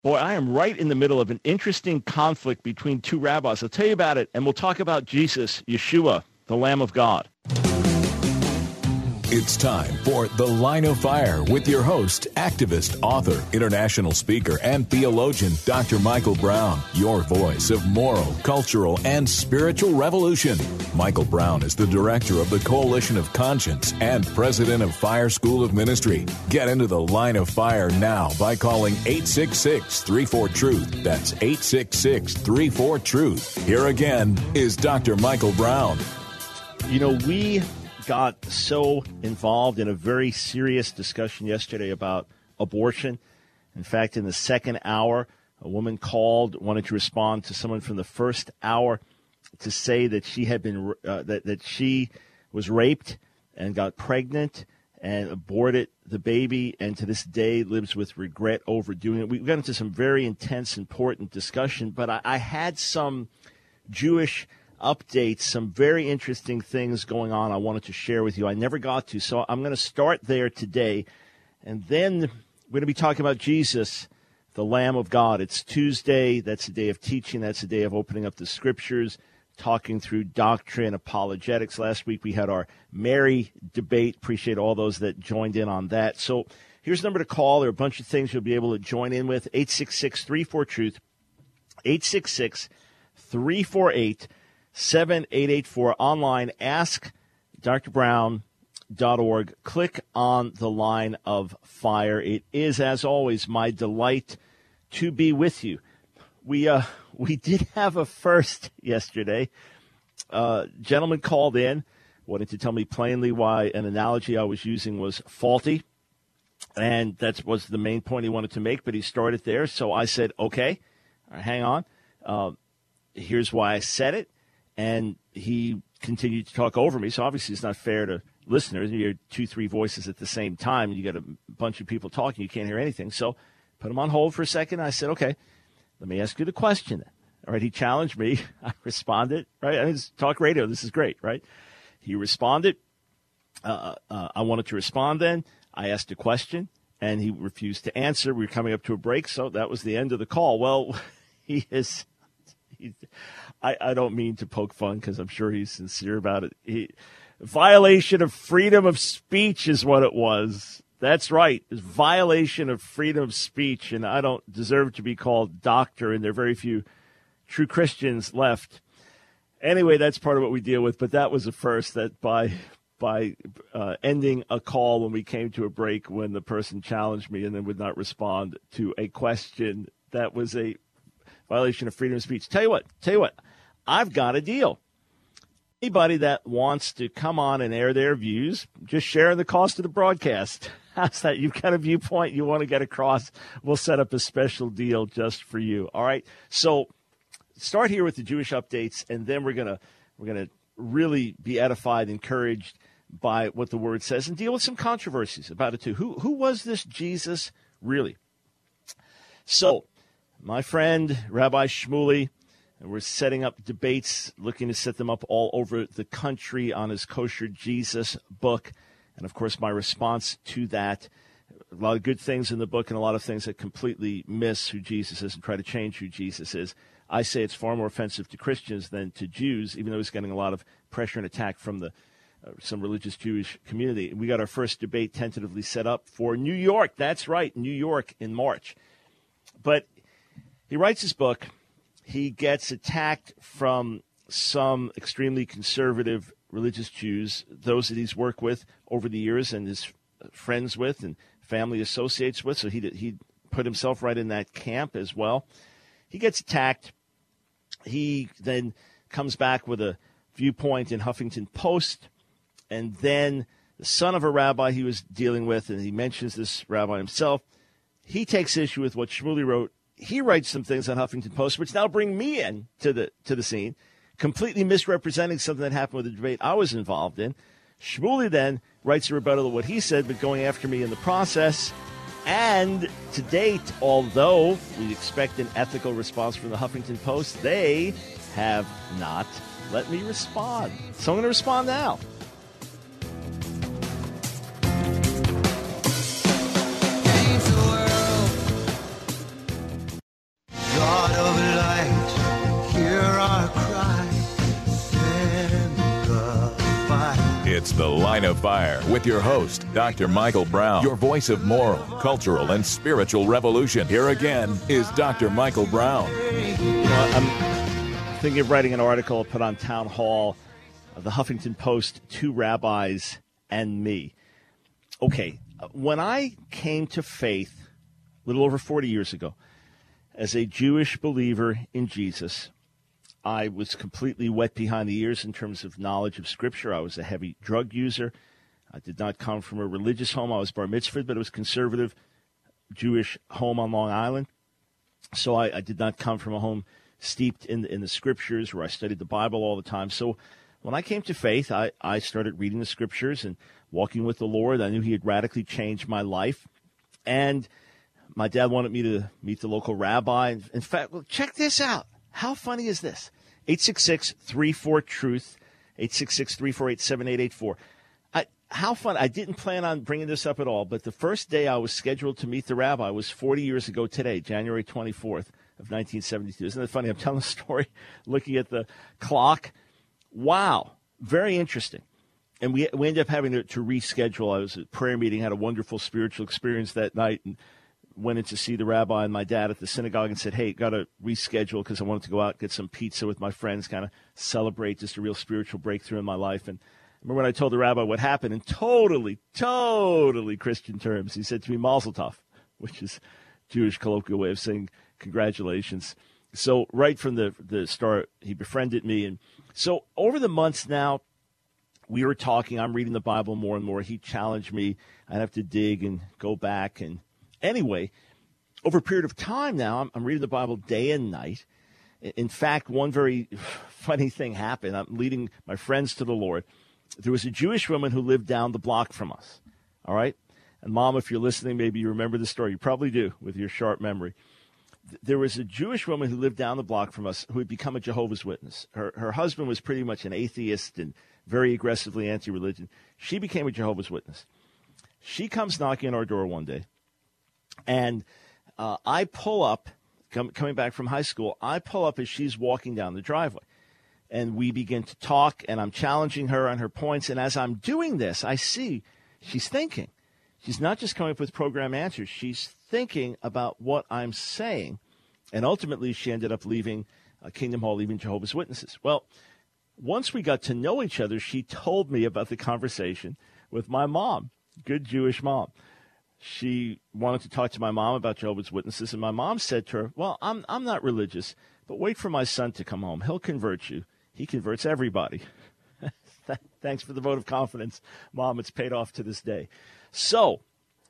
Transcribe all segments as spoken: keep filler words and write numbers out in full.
Boy, I am right in the middle of an interesting conflict between two rabbis. I'll tell you about it, and we'll talk about Jesus, Yeshua, the Lamb of God. It's time for The Line of Fire with your host, activist, author, international speaker, and theologian, Doctor Michael Brown, your voice of moral, cultural, and spiritual revolution. Michael Brown is the director of the Coalition of Conscience and president of Fire School of Ministry. Get into The Line of Fire now by calling eight six six, three four, truth. That's eight six six, three four, truth. Here again is Doctor Michael Brown. You know, we got so involved in a very serious discussion yesterday about abortion. In fact, in the second hour, a woman called, wanted to respond to someone from the first hour to say that she had been uh, that that she was raped and got pregnant and aborted the baby, and to this day lives with regret over doing it. We got into some very intense, important discussion, but I, I had some Jewish updates, some very interesting things going on I wanted to share with you. I never got to, so I'm going to start there today. And then we're going to be talking about Jesus, the Lamb of God. It's Tuesday. That's the day of teaching. That's the day of opening up the Scriptures, talking through doctrine, apologetics. Last week we had our Mary debate. Appreciate all those that joined in on that. So here's the number to call. There are a bunch of things you'll be able to join in with. eight six six, three four, truth. eight six six, three four eight, seven eight eight four. Online, ask dr brown dot org. Click on the Line of Fire. It is, as always, my delight to be with you. We uh we did have a first yesterday. Uh, gentleman called in, wanted to tell me plainly why an analogy I was using was faulty, and that was the main point he wanted to make, but he started there. So I said, okay, all right, hang on. Uh, here's why I said it. And he continued to talk over me. So obviously it's not fair to listeners. You hear two, three voices at the same time, and you got a bunch of people talking. You can't hear anything. So put him on hold for a second. I said, okay, let me ask you the question then. All right, he challenged me. I responded, right? I mean, it's talk radio. This is great, right? He responded. Uh, uh, I wanted to respond then. I asked a question, and he refused to answer. We were coming up to a break, so that was the end of the call. Well, he is he, I, I don't mean to poke fun because I'm sure he's sincere about it. He, violation of freedom of speech is what it was. That's right. It's violation of freedom of speech, and I don't deserve to be called doctor, and there are very few true Christians left. Anyway, that's part of what we deal with, but that was a first, that by by uh, ending a call when we came to a break when the person challenged me and then would not respond to a question, that was a violation of freedom of speech. Tell you what, tell you what, I've got a deal. Anybody that wants to come on and air their views, just share the cost of the broadcast. How's that? You've got a viewpoint you want to get across. We'll set up a special deal just for you. All right. So start here with the Jewish updates, and then we're gonna we're gonna really be edified, encouraged by what the Word says, and deal with some controversies about it too. Who who was this Jesus really? So, my friend Rabbi Shmuley, and we're setting up debates, looking to set them up all over the country on his Kosher Jesus book. And, of course, my response to that, a lot of good things in the book and a lot of things that completely miss who Jesus is and try to change who Jesus is. I say it's far more offensive to Christians than to Jews, even though he's getting a lot of pressure and attack from the uh, some religious Jewish community. We got our first debate tentatively set up for New York. That's right, New York in March. But he writes his book. He gets attacked from some extremely conservative religious Jews, those that he's worked with over the years and is friends with and family associates with. So he he put himself right in that camp as well. He gets attacked. He then comes back with a viewpoint in Huffington Post, and then the son of a rabbi he was dealing with, and he mentions this rabbi himself, he takes issue with what Shmuley wrote. He writes some things on Huffington Post, which now bring me in to the to the scene, completely misrepresenting something that happened with the debate I was involved in. Shmuley then writes a rebuttal of what he said, but going after me in the process. And to date, although we expect an ethical response from the Huffington Post, they have not let me respond. So I'm going to respond now. God of light, hear our cry, send the fire. It's The Line of Fire with your host, Doctor Michael Brown, your voice of moral, cultural, and spiritual revolution. Here again is Doctor Michael Brown. You know, I'm thinking of writing an article put on Town Hall of the Huffington Post, Two Rabbis and Me. Okay, when I came to faith a little over forty years ago as a Jewish believer in Jesus, I was completely wet behind the ears in terms of knowledge of Scripture. I was a heavy drug user. I did not come from a religious home. I was bar mitzvahed, but it was conservative Jewish home on Long Island. So I, I did not come from a home steeped in, in the Scriptures where I studied the Bible all the time. So when I came to faith, I, I started reading the Scriptures and walking with the Lord. I knew He had radically changed my life. And my dad wanted me to meet the local rabbi. In fact, well, check this out. How funny is this? eight six six, three four, TRUTH, eight six six, three four eight, seven eight eight four. I, how fun. I didn't plan on bringing this up at all, but the first day I was scheduled to meet the rabbi was forty years ago today, January twenty-fourth of nineteen seventy-two. Isn't that funny? I'm telling a story, looking at the clock. Wow. Very interesting. And we we ended up having to, to reschedule. I was at a prayer meeting, had a wonderful spiritual experience that night, and went in to see the rabbi and my dad at the synagogue and said, hey, got to reschedule because I wanted to go out, get some pizza with my friends, kind of celebrate just a real spiritual breakthrough in my life. And I remember when I told the rabbi what happened in totally, totally Christian terms, he said to me, Mazel Tov, which is Jewish colloquial way of saying congratulations. So right from the, the start, he befriended me. And so over the months now, we were talking. I'm reading the Bible more and more. He challenged me. I'd have to dig and go back. And anyway, over a period of time now, I'm, I'm reading the Bible day and night. In fact, one very funny thing happened. I'm leading my friends to the Lord. There was a Jewish woman who lived down the block from us, all right? And, Mom, if you're listening, maybe you remember the story. You probably do with your sharp memory. There was a Jewish woman who lived down the block from us who had become a Jehovah's Witness. Her, her husband was pretty much an atheist and very aggressively anti-religion. She became a Jehovah's Witness. She comes knocking on our door one day. And uh, I pull up, com- coming back from high school, I pull up as she's walking down the driveway. And we begin to talk, and I'm challenging her on her points. And as I'm doing this, I see she's thinking. She's not just coming up with program answers. She's thinking about what I'm saying. And ultimately, she ended up leaving uh, Kingdom Hall, leaving Jehovah's Witnesses. Well, once we got to know each other, she told me about the conversation with my mom, good Jewish mom. She wanted to talk to my mom about Jehovah's Witnesses, and my mom said to her, well, I'm I'm not religious, but wait for my son to come home. He'll convert you. He converts everybody. Thanks for the vote of confidence, Mom. It's paid off to this day. So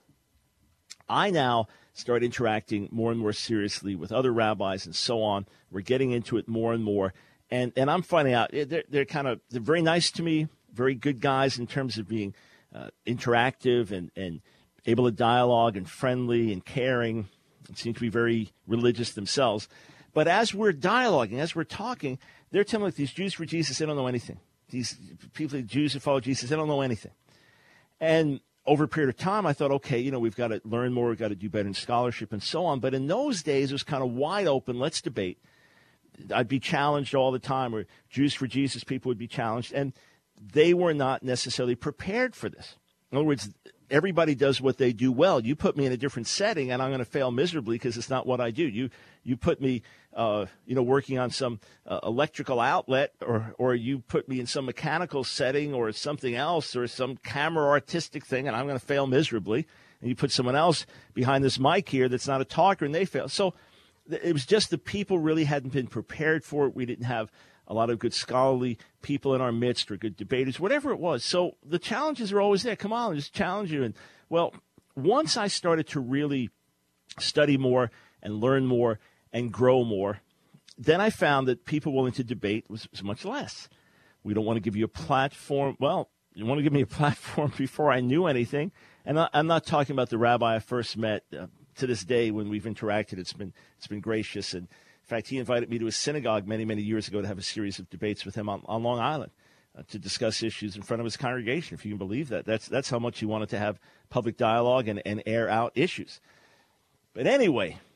I now start interacting more and more seriously with other rabbis and so on. We're getting into it more and more, and, and I'm finding out they're, they're kind of they're very nice to me, very good guys in terms of being uh, interactive and, and able to dialogue and friendly and caring, and seem to be very religious themselves. But as we're dialoguing, as we're talking, they're telling me, like, these Jews for Jesus, they don't know anything. These people, the Jews who follow Jesus, they don't know anything. And over a period of time, I thought, okay, you know, we've got to learn more, we've got to do better in scholarship and so on. But in those days, it was kind of wide open, let's debate. I'd be challenged all the time, or Jews for Jesus people would be challenged, and they were not necessarily prepared for this. In other words, everybody does what they do well. You put me in a different setting, and I'm going to fail miserably because it's not what I do. You you put me, uh, you know, working on some uh, electrical outlet, or or you put me in some mechanical setting or something else, or some camera artistic thing, and I'm going to fail miserably. And you put someone else behind this mic here that's not a talker, and they fail. So it was just the people really hadn't been prepared for it. We didn't have a lot of good scholarly people in our midst, or good debaters, whatever it was. So the challenges are always there. Come on, just challenge you. And, well, once I started to really study more and learn more and grow more, then I found that people willing to debate was, was much less. We don't want to give you a platform. Well, you want to give me a platform before I knew anything. And I, I'm not talking about the rabbi I first met. Uh, to this day, when we've interacted, it's been it's been gracious. And in fact, he invited me to his synagogue many, many years ago to have a series of debates with him on, on Long Island, uh, to discuss issues in front of his congregation, if you can believe that. That's that's how much he wanted to have public dialogue and, and air out issues. But anyway,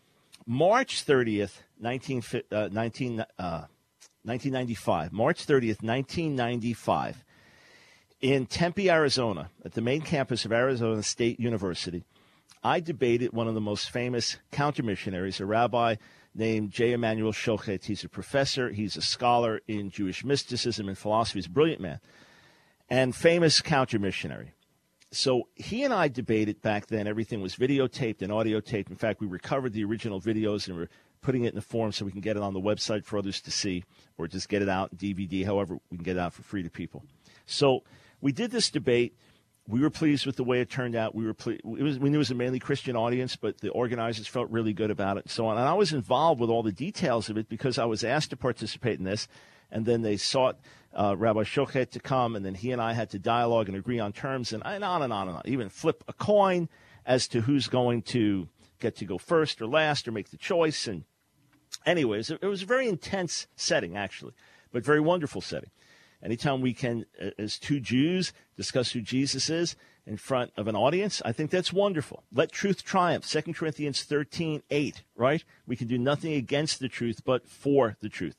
March thirtieth, nineteen, uh, nineteen, uh, nineteen ninety-five, March thirtieth, nineteen ninety-five, in Tempe, Arizona, at the main campus of Arizona State University, I debated one of the most famous counter-missionaries, a rabbi named J. Emanuel Shochet. He's a professor. He's a scholar in Jewish mysticism and philosophy. He's a brilliant man and famous counter-missionary. So he and I debated back then. Everything was videotaped and audio taped. In fact, we recovered the original videos and we're putting it in the form so we can get it on the website for others to see, or just get it out in D V D, however we can get it out for free to people. So we did this debate. We were pleased with the way it turned out. We were ple- it was, we knew it was a mainly Christian audience, but the organizers felt really good about it and so on. And I was involved with all the details of it because I was asked to participate in this, and then they sought uh, Rabbi Shochet to come, and then he and I had to dialogue and agree on terms, and, and on and on and on. Even flip a coin as to who's going to get to go first or last or make the choice. And anyways, it, it was a very intense setting, actually, but very wonderful setting. Anytime we can, as two Jews, discuss who Jesus is in front of an audience, I think that's wonderful. Let truth triumph. Second Corinthians thirteen eight, right? We can do nothing against the truth, but for the truth.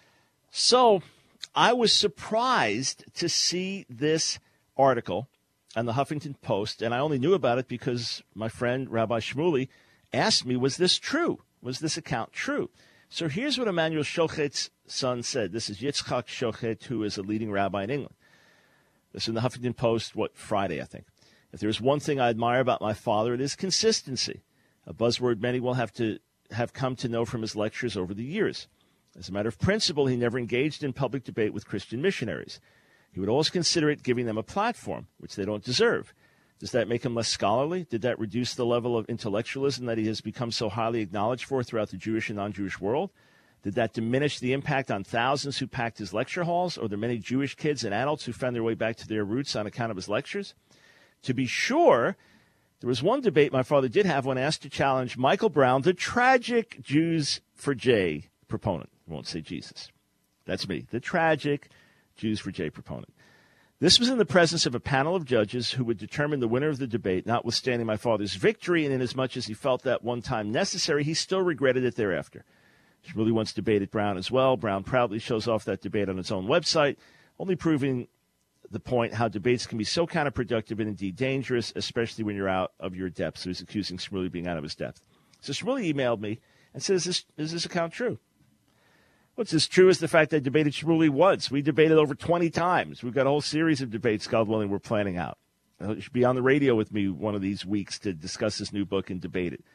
So I was surprised to see this article on the Huffington Post, and I only knew about it because my friend Rabbi Shmuley asked me, was this true? Was this account true? So here's what Emanuel Shochet's son said. This is Yitzchak Shochet, who is a leading rabbi in England. This is in the Huffington Post, what, Friday, I think. If there's one thing I admire about my father, it is consistency, a buzzword many will have to have come to know from his lectures over the years. As a matter of principle, he never engaged in public debate with Christian missionaries. He would always consider it giving them a platform, which they don't deserve. Does that make him less scholarly? Did that reduce the level of intellectualism that he has become so highly acknowledged for throughout the Jewish and non-Jewish world? Did that diminish the impact on thousands who packed his lecture halls, or the many Jewish kids and adults who found their way back to their roots on account of his lectures? To be sure, there was one debate my father did have when asked to challenge Michael Brown, the tragic Jews for J proponent. I won't say Jesus. That's me, the tragic Jews for J proponent. This was in the presence of a panel of judges who would determine the winner of the debate, notwithstanding my father's victory, and inasmuch as he felt that one time necessary, he still regretted it thereafter. Shmuley once debated Brown as well. Brown proudly shows off that debate on his own website, only proving the point how debates can be so counterproductive and indeed dangerous, especially when you're out of your depth. So he's accusing Shmuley of being out of his depth. So Shmuley emailed me and said, is this, is this account true? What's as true as the fact I debated Shmuley once. We debated over twenty times. We've got a whole series of debates, God willing, we're planning out. You should be on the radio with me one of these weeks to discuss this new book and debate it.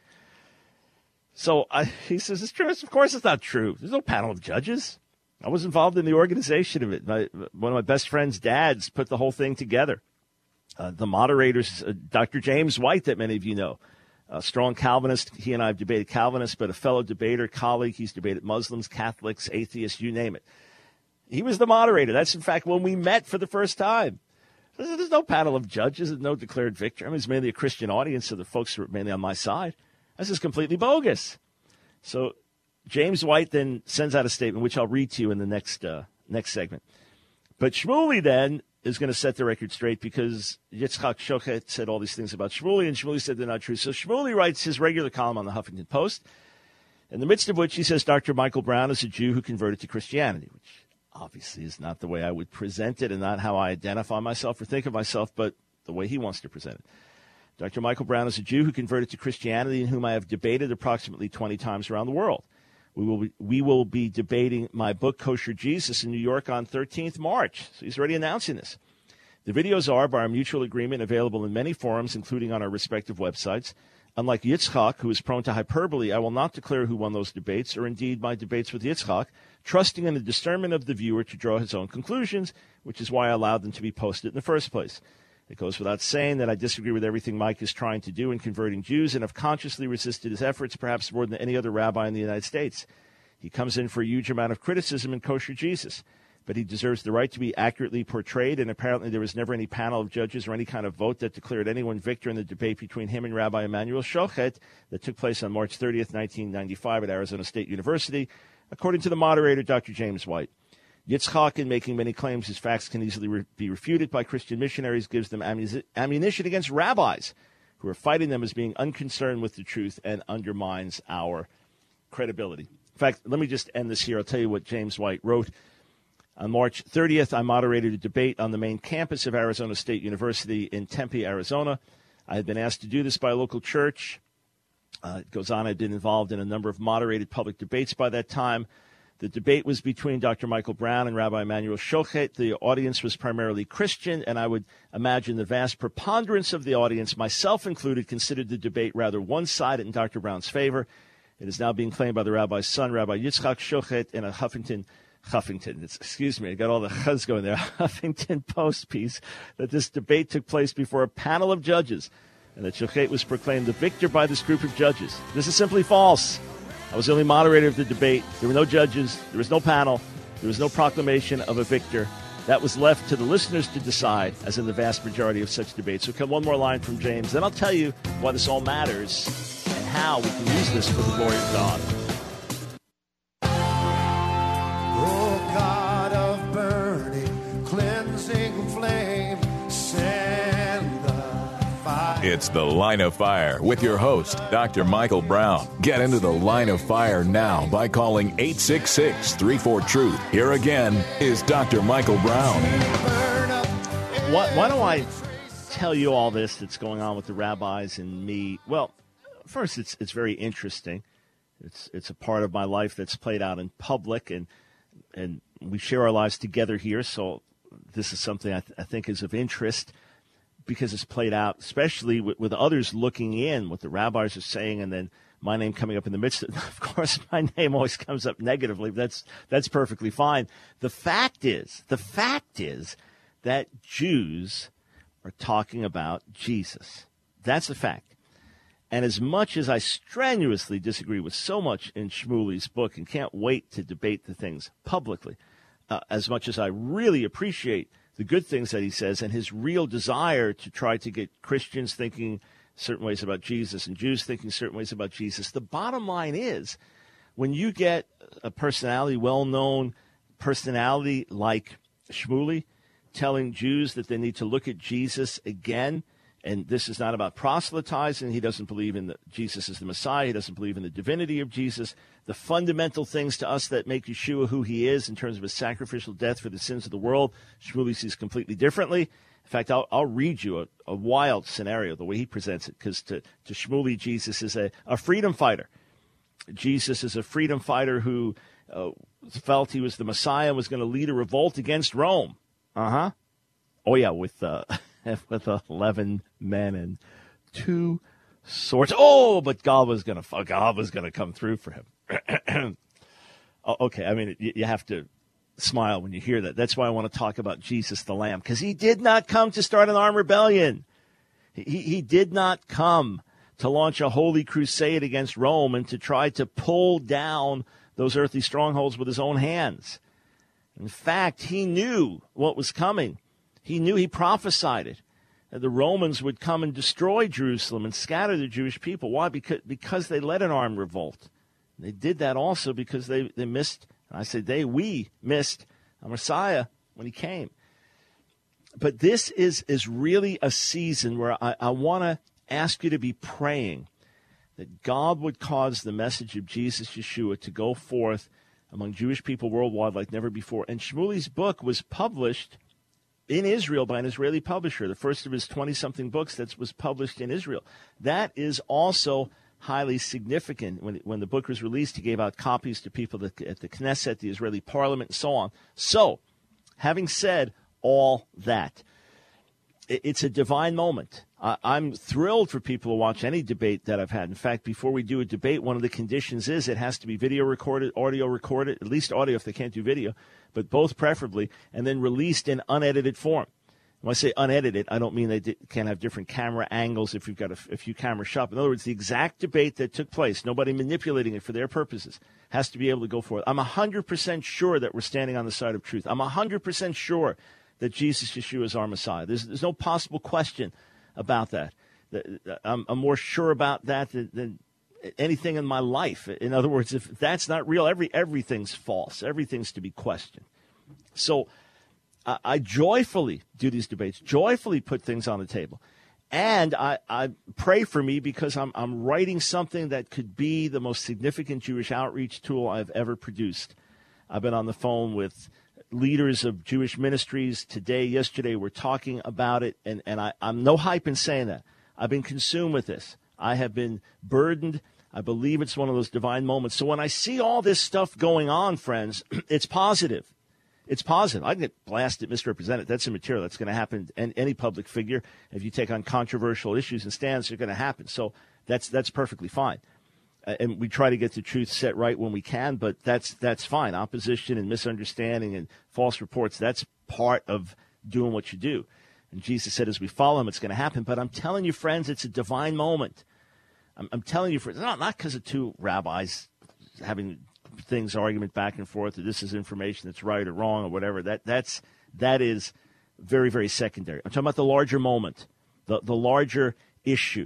So I, he says, it's true. Of course it's not true. There's no panel of judges. I was involved in the organization of it. My, one of my best friend's dads put the whole thing together. Uh, the moderators, uh, Doctor James White, that many of you know, a strong Calvinist. He and I have debated Calvinists, but a fellow debater, colleague. He's debated Muslims, Catholics, atheists, you name it. He was the moderator. That's, in fact, when we met for the first time. There's, there's no panel of judges. There's no declared victor. I mean, it's mainly a Christian audience, so the folks are mainly on my side. This is completely bogus. So James White then sends out a statement, which I'll read to you in the next uh, next segment. But Shmuley then is going to set the record straight because Yitzchak Shochet said all these things about Shmuley, and Shmuley said they're not true. So Shmuley writes his regular column on the Huffington Post, in the midst of which he says Doctor Michael Brown is a Jew who converted to Christianity, which obviously is not the way I would present it and not how I identify myself or think of myself, but the way he wants to present it. Doctor Michael Brown is a Jew who converted to Christianity and whom I have debated approximately twenty times around the world. We will be, we will be debating my book, Kosher Jesus, in New York on thirteenth March. So he's already announcing this. The videos are, by our mutual agreement, available in many forums, including on our respective websites. Unlike Yitzchak, who is prone to hyperbole, I will not declare who won those debates, or indeed my debates with Yitzchak, trusting in the discernment of the viewer to draw his own conclusions, which is why I allowed them to be posted in the first place. It goes without saying that I disagree with everything Mike is trying to do in converting Jews and have consciously resisted his efforts perhaps more than any other rabbi in the United States. He comes in for a huge amount of criticism in Kosher Jesus, but he deserves the right to be accurately portrayed, and apparently there was never any panel of judges or any kind of vote that declared anyone victor in the debate between him and Rabbi Emanuel Shochet that took place on March thirtieth, nineteen ninety-five at Arizona State University, according to the moderator, Doctor James White. Yitzchak, in making many claims his facts can easily re- be refuted by Christian missionaries, gives them ammu- ammunition against rabbis who are fighting them as being unconcerned with the truth and undermines our credibility. In fact, let me just end this here. I'll tell you what James White wrote. On March thirtieth, I moderated a debate on the main campus of Arizona State University in Tempe, Arizona. I had been asked to do this by a local church. Uh, it goes on, I'd been involved in a number of moderated public debates by that time. The debate was between Doctor Michael Brown and Rabbi Emanuel Shochet. The audience was primarily Christian, and I would imagine the vast preponderance of the audience, myself included, considered the debate rather one-sided in Doctor Brown's favor. It is now being claimed by the rabbi's son, Rabbi Yitzchak Shochet, in a Huffington Huffington, it's, excuse me, I got all the chuz going there, Huffington Post piece, that this debate took place before a panel of judges and that Shochet was proclaimed the victor by this group of judges. This is simply false. I was the only moderator of the debate. There were no judges. There was no panel. There was no proclamation of a victor. That was left to the listeners to decide, as in the vast majority of such debates. So come one more line from James, then I'll tell you why this all matters and how we can use this for the glory of God. It's The Line of Fire with your host, Doctor Michael Brown. Get into the Line of Fire now by calling eight six six, three four, truth. Here again is Doctor Michael Brown. Why, why don't I tell you all this that's going on with the rabbis and me? Well, first, it's it's very interesting. It's it's a part of my life that's played out in public, and and we share our lives together here, so this is something I, th- I think is of interest, because it's played out, especially with, with others looking in, what the rabbis are saying, and then my name coming up in the midst of it. Of course, my name always comes up negatively, but that's, that's perfectly fine. The fact is, the fact is that Jews are talking about Jesus. That's the fact. And as much as I strenuously disagree with so much in Shmuley's book and can't wait to debate the things publicly, uh, as much as I really appreciate the good things that he says and his real desire to try to get Christians thinking certain ways about Jesus and Jews thinking certain ways about Jesus. The bottom line is, when you get a personality, well-known personality like Shmuley, telling Jews that they need to look at Jesus again, and this is not about proselytizing. He doesn't believe in the, Jesus is the Messiah. He doesn't believe in the divinity of Jesus. The fundamental things to us that make Yeshua who he is in terms of his sacrificial death for the sins of the world, Shmuley sees completely differently. In fact, I'll, I'll read you a, a wild scenario, the way he presents it, because to, to Shmuley, Jesus is a, a freedom fighter. Jesus is a freedom fighter who uh, felt he was the Messiah and was going to lead a revolt against Rome. Uh-huh. Oh, yeah, with... Uh, with eleven men and two swords. Oh, but God was going to God was going to come through for him. Oh, okay, I mean, you, you have to smile when you hear that. That's why I want to talk about Jesus the Lamb, because he did not come to start an armed rebellion. He, he did not come to launch a holy crusade against Rome and to try to pull down those earthly strongholds with his own hands. In fact, he knew what was coming. He knew, he prophesied it. The Romans would come and destroy Jerusalem and scatter the Jewish people. Why? Because, because they led an armed revolt. They did that also because they, they missed, and I say they, we missed a Messiah when he came. But this is, is really a season where I, I want to ask you to be praying that God would cause the message of Jesus Yeshua to go forth among Jewish people worldwide like never before. And Shmuley's book was published in Israel by an Israeli publisher, the first of his twenty-something books that was published in Israel. That is also highly significant. When when the book was released, he gave out copies to people at the Knesset, the Israeli parliament, and so on. So, having said all that, it's a divine moment. I'm thrilled for people to watch any debate that I've had. In fact, before we do a debate, one of the conditions is it has to be video recorded, audio recorded, at least audio if they can't do video, but both preferably, and then released in unedited form. When I say unedited, I don't mean they can't have different camera angles if you've got a, a few cameras shot. In other words, the exact debate that took place, nobody manipulating it for their purposes, has to be able to go forth. I'm one hundred percent sure that we're standing on the side of truth. I'm one hundred percent sure that Jesus Yeshua is our Messiah. There's, there's no possible question about that. I'm, I'm more sure about that than, than anything in my life. In other words, if that's not real, every everything's false. Everything's to be questioned. So I, I joyfully do these debates, joyfully put things on the table. And I, I pray for me because I'm I'm writing something that could be the most significant Jewish outreach tool I've ever produced. I've been on the phone with leaders of Jewish ministries today, yesterday. We're talking about it, and, and I, I'm no hype in saying that. I've been consumed with this. I have been burdened. I believe it's one of those divine moments. So when I see all this stuff going on, friends, it's positive. It's positive. I can get blasted, misrepresented. That's immaterial. That's going to happen in any public figure. If you take on controversial issues and stands, they're going to happen. So that's that's perfectly fine. Uh, and we try to get the truth set right when we can, but that's that's fine. Opposition and misunderstanding and false reports, that's part of doing what you do. And Jesus said as we follow him, it's going to happen. But I'm telling you, friends, it's a divine moment. I'm, I'm telling you, friends, not not because of two rabbis having things, argument back and forth, that this is information that's right or wrong or whatever. That that's that is very, very secondary. I'm talking about the larger moment, the, the larger issue.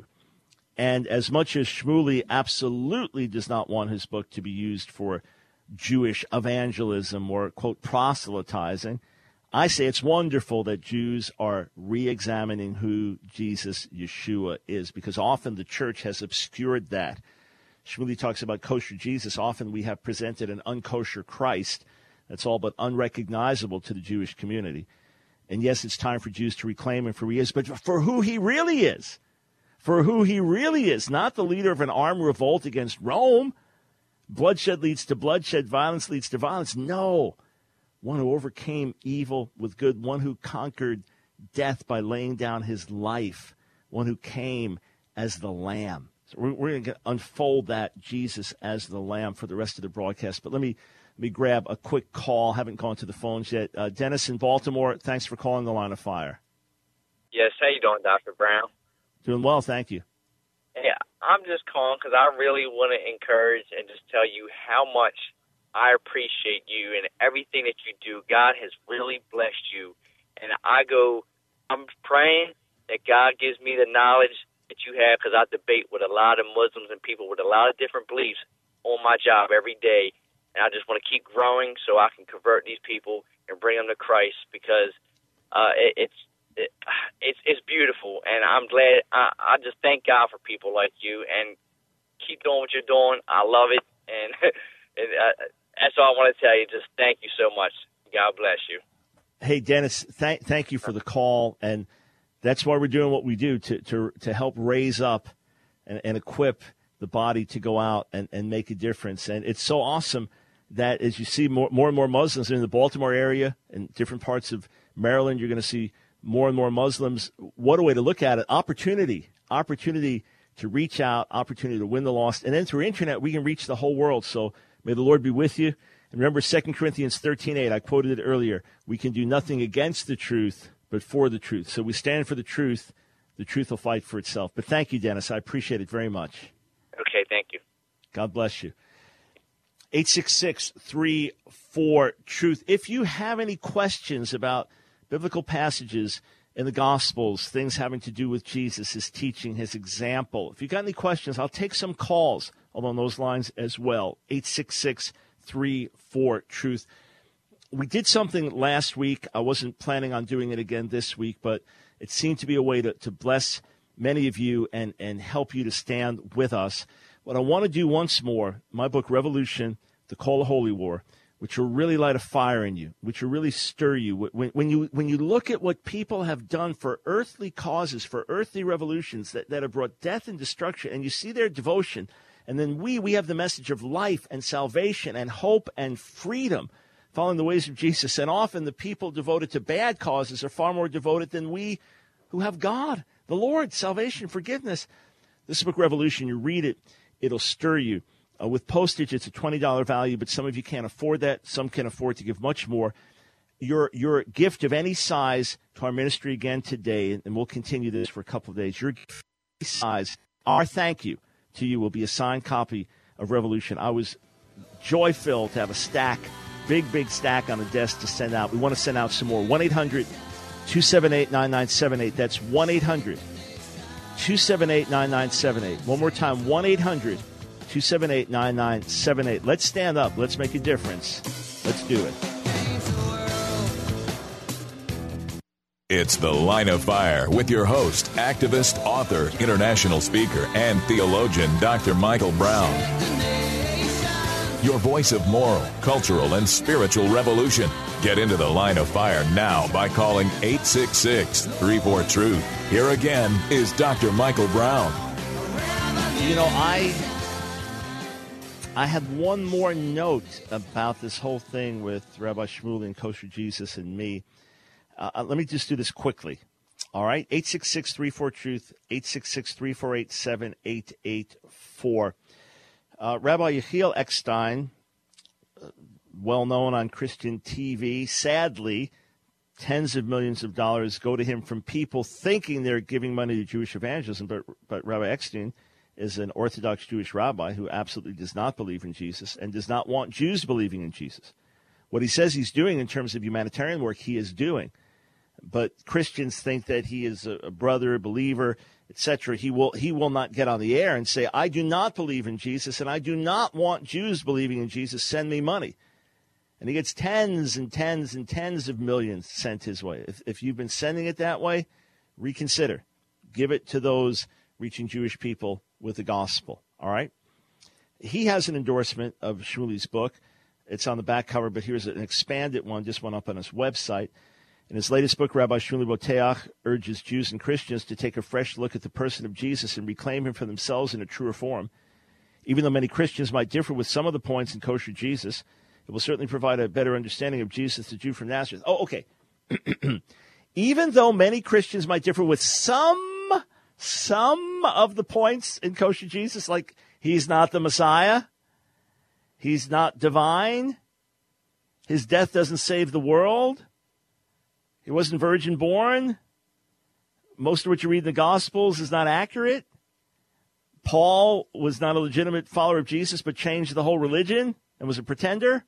And as much as Shmuley absolutely does not want his book to be used for Jewish evangelism or, quote, proselytizing, I say it's wonderful that Jews are re-examining who Jesus Yeshua is, because often the church has obscured that. Shmuley talks about kosher Jesus. Often we have presented an unkosher Christ that's all but unrecognizable to the Jewish community. And yes, it's time for Jews to reclaim him for who he is, but for who he really is. For who he really is, not the leader of an armed revolt against Rome. Bloodshed leads to bloodshed, violence leads to violence. No, one who overcame evil with good, one who conquered death by laying down his life, one who came as the Lamb. So we're, we're going to unfold that, Jesus as the Lamb, for the rest of the broadcast. But let me let me grab a quick call. Haven't gone to the phones yet. Uh, Dennis in Baltimore, thanks for calling the Line of Fire. Yes, how you doing, Doctor Brown? Doing well, thank you. Yeah, I'm just calling because I really want to encourage and just tell you how much I appreciate you and everything that you do. God has really blessed you. And I go, I'm praying that God gives me the knowledge that you have, because I debate with a lot of Muslims and people with a lot of different beliefs on my job every day. And I just want to keep growing so I can convert these people and bring them to Christ, because uh, it, it's It, it's it's beautiful, and I'm glad. I, I just thank God for people like you, and keep doing what you're doing. I love it, and, and uh, that's all I want to tell you. Just thank you so much. God bless you. Hey, Dennis, thank thank you for the call, and that's why we're doing what we do, to to to help raise up and, and equip the body to go out and, and make a difference. And it's so awesome that as you see more more and more Muslims in the Baltimore area and different parts of Maryland, you're going to see more and more Muslims. What a way to look at it. Opportunity, opportunity to reach out, opportunity to win the lost. And then through internet, we can reach the whole world. So may the Lord be with you. And remember Second Corinthians thirteen eight, I quoted it earlier. We can do nothing against the truth, but for the truth. So we stand for the truth. The truth will fight for itself. But thank you, Dennis. I appreciate it very much. Okay, thank you. God bless you. eight six six, three four, truth. If you have any questions about biblical passages in the Gospels, things having to do with Jesus, his teaching, his example. If you've got any questions, I'll take some calls along those lines as well. eight six six, three four, truth. We did something last week. I wasn't planning on doing it again this week, but it seemed to be a way to, to bless many of you and, and help you to stand with us. What I want to do once more, my book, Revolution, The Call of Holy War, which will really light a fire in you, which will really stir you. When, when you when you look at what people have done for earthly causes, for earthly revolutions that, that have brought death and destruction, and you see their devotion, and then we, we have the message of life and salvation and hope and freedom, following the ways of Jesus. And often the people devoted to bad causes are far more devoted than we who have God, the Lord, salvation, forgiveness. This book, Revolution, you read it, it'll stir you. Uh, with postage, it's a twenty dollars value, but some of you can't afford that. Some can afford to give much more. Your your gift of any size to our ministry again today, and we'll continue this for a couple of days, your gift of any size, our thank you to you will be a signed copy of Revolution. I was joy-filled to have a stack, big, big stack on the desk to send out. We want to send out some more. one eight hundred, two seven eight, nine nine seven eight. That's one eight hundred, two seven eight, nine nine seven eight. One more time, one eight hundred, two seven eight, nine nine seven eight. Let's stand up. Let's make a difference. Let's do it. It's The Line of Fire with your host, activist, author, international speaker, and theologian, Doctor Michael Brown. Your voice of moral, cultural, and spiritual revolution. Get into The Line of Fire now by calling eight six six, three four, truth. Here again is Doctor Michael Brown. You know, I I had one more note about this whole thing with Rabbi Shmuley and Kosher Jesus and me. Uh, let me just do this quickly. All right, eight six six, three four, truth, eight six six, three four eight, seven eight eight four. Uh, Rabbi Yechiel Eckstein, uh, well known on Christian T V, sadly, tens of millions of dollars go to him from people thinking they're giving money to Jewish evangelism, but, but Rabbi Eckstein is an Orthodox Jewish rabbi who absolutely does not believe in Jesus and does not want Jews believing in Jesus. What he says he's doing in terms of humanitarian work, he is doing. But Christians think that he is a brother, a believer, et cetera. He will he will not get on the air and say, I do not believe in Jesus, and I do not want Jews believing in Jesus. Send me money. And he gets tens and tens and tens of millions sent his way. If, if you've been sending it that way, reconsider. Give it to those reaching Jewish people with the gospel, all right? He has an endorsement of Shmuley's book. It's on the back cover, but here's an expanded one, just went up on his website. In his latest book, Rabbi Shmuley Boteach urges Jews and Christians to take a fresh look at the person of Jesus and reclaim him for themselves in a truer form. Even though many Christians might differ with some of the points in Kosher Jesus, it will certainly provide a better understanding of Jesus, the Jew from Nazareth. Oh, okay. Even though many Christians might differ with some, some of the points in Kosher Jesus, like he's not the Messiah, he's not divine, his death doesn't save the world, he wasn't virgin born, most of what you read in the Gospels is not accurate, Paul was not a legitimate follower of Jesus but changed the whole religion and was a pretender.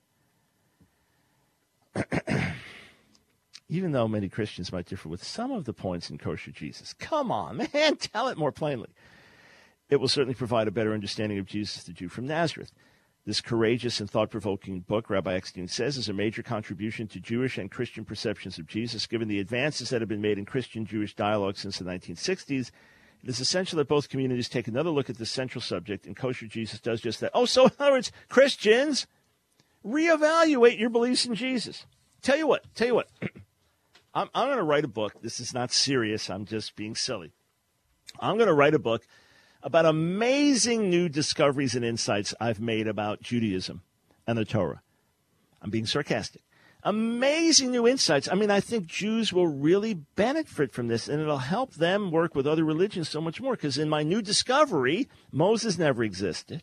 Even though many Christians might differ with some of the points in Kosher Jesus, come on, man, tell it more plainly. It will certainly provide a better understanding of Jesus, the Jew from Nazareth. This courageous and thought-provoking book, Rabbi Eckstein says, is a major contribution to Jewish and Christian perceptions of Jesus. Given the advances that have been made in Christian-Jewish dialogue since the nineteen sixties, it is essential that both communities take another look at this central subject, and Kosher Jesus does just that. Oh, so in other words, Christians, reevaluate your beliefs in Jesus. Tell you what, tell you what, I'm, I'm going to write a book. This is not serious. I'm just being silly. I'm going to write a book about amazing new discoveries and insights I've made about Judaism and the Torah. I'm being sarcastic. Amazing new insights. I mean, I think Jews will really benefit from this, and it'll help them work with other religions so much more, because in my new discovery, Moses never existed.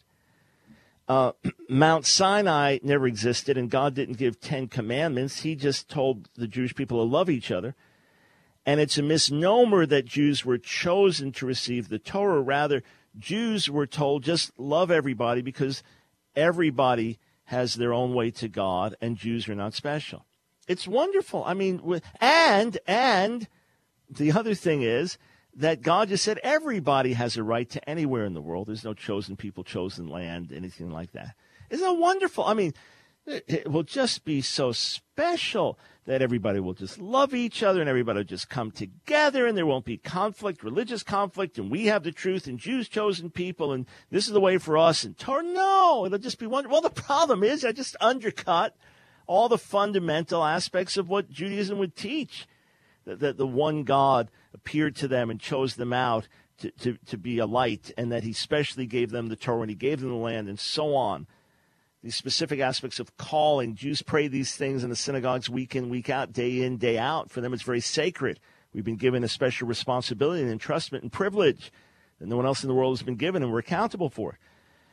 Uh, Mount Sinai never existed, and God didn't give Ten Commandments. He just told the Jewish people to love each other. And it's a misnomer that Jews were chosen to receive the Torah. Rather, Jews were told just love everybody because everybody has their own way to God, and Jews are not special. It's wonderful. I mean, and, and the other thing is that God just said everybody has a right to anywhere in the world. There's no chosen people, chosen land, anything like that. Isn't that wonderful? I mean, it will just be so special that everybody will just love each other and everybody will just come together and there won't be conflict, religious conflict, and we have the truth and Jews chosen people and this is the way for us. And Torah, no, it'll just be wonderful. Well, the problem is I just undercut all the fundamental aspects of what Judaism would teach, that, that the one God appeared to them and chose them out to, to, to be a light, and that he specially gave them the Torah and he gave them the land and so on. These specific aspects of calling. Jews pray these things in the synagogues week in, week out, day in, day out. For them, it's very sacred. We've been given a special responsibility and entrustment and privilege that no one else in the world has been given, and we're accountable for it.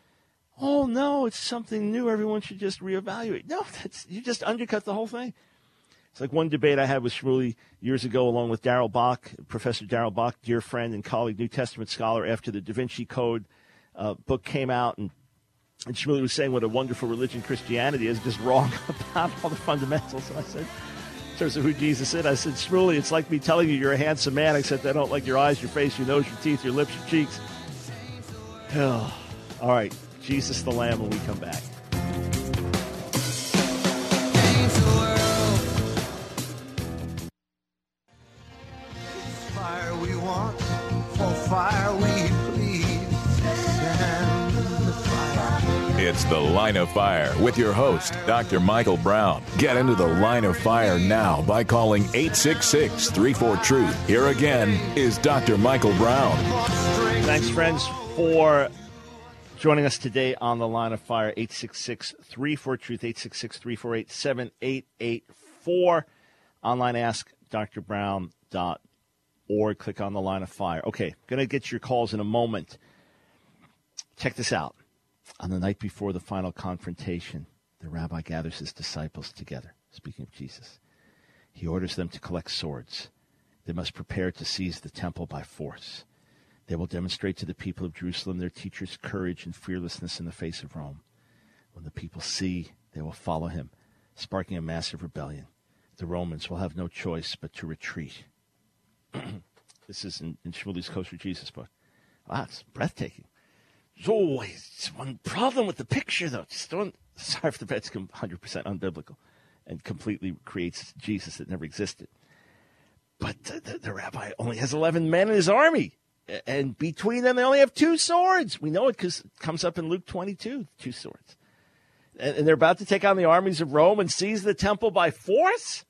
Oh, no, it's something new. Everyone should just reevaluate. No, that's, you just undercut the whole thing. It's like one debate I had with Shmuley years ago along with Darrell Bach, Professor Darrell Bach, dear friend and colleague, New Testament scholar, after the Da Vinci Code uh, book came out, and And Shmuley was saying what a wonderful religion Christianity is, just wrong about all the fundamentals. And I said, in terms of who Jesus is, I said, Shmuley, it's like me telling you you're a handsome man, except I don't like your eyes, your face, your nose, your teeth, your lips, your cheeks. Oh. All right, Jesus the Lamb when we come back. The Line of Fire with your host, Doctor Michael Brown. Get into the Line of Fire now by calling eight six six, three four, truth. Here again is Doctor Michael Brown. Thanks, friends, for joining us today on The Line of Fire. eight six six, three four, truth, eight six six, three four eight, seven eight eight four. Online ask dr brown dot org. Click on The Line of Fire. Okay, going to get your calls in a moment. Check this out. On the night before the final confrontation, the rabbi gathers his disciples together. Speaking of Jesus, he orders them to collect swords. They must prepare to seize the temple by force. They will demonstrate to the people of Jerusalem their teacher's courage and fearlessness in the face of Rome. When the people see, they will follow him, sparking a massive rebellion. The Romans will have no choice but to retreat. This is in, in Shmuley's Kosher Jesus book. Wow, it's breathtaking. There's always one problem with the picture, though. Just don't, sorry if the bet's one hundred percent unbiblical and completely creates Jesus that never existed. But the, the, the rabbi only has eleven men in his army. And between them, they only have two swords. We know it because it comes up in Luke twenty-two, two swords. And, and they're about to take on the armies of Rome and seize the temple by force?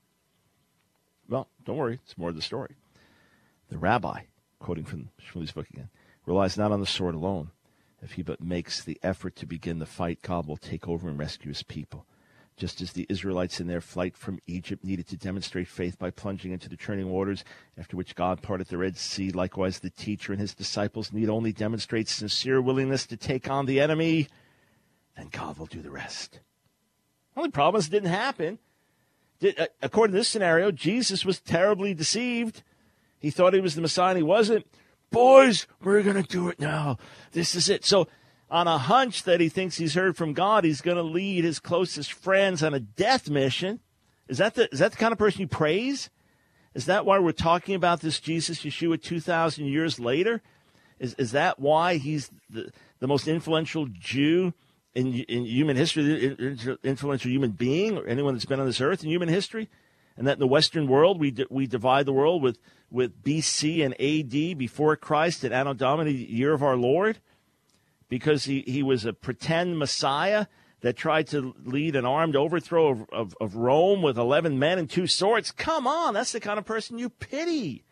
Well, don't worry. It's more of the story. The rabbi, quoting from Shmuley's book again, relies not on the sword alone. If he but makes the effort to begin the fight, God will take over and rescue his people. Just as the Israelites in their flight from Egypt needed to demonstrate faith by plunging into the churning waters, after which God parted the Red Sea, likewise the teacher and his disciples need only demonstrate sincere willingness to take on the enemy, then God will do the rest. The only problem is it didn't happen. Did, according to this scenario, Jesus was terribly deceived. He thought he was the Messiah, and he wasn't. Boys, we're going to do it now. This is it. So on a hunch that he thinks he's heard from God, he's going to lead his closest friends on a death mission. Is that the is that the kind of person you praise? Is that why we're talking about this Jesus Yeshua two thousand years later? Is is that why he's the, the most influential Jew in in human history, influential human being, or anyone that's been on this earth in human history? And that in the Western world, we d- we divide the world with, with B C and A D, before Christ, and Anno Domini, year of our Lord, because he, he was a pretend Messiah that tried to lead an armed overthrow of, of, of Rome with eleven men and two swords. Come on, that's the kind of person you pity.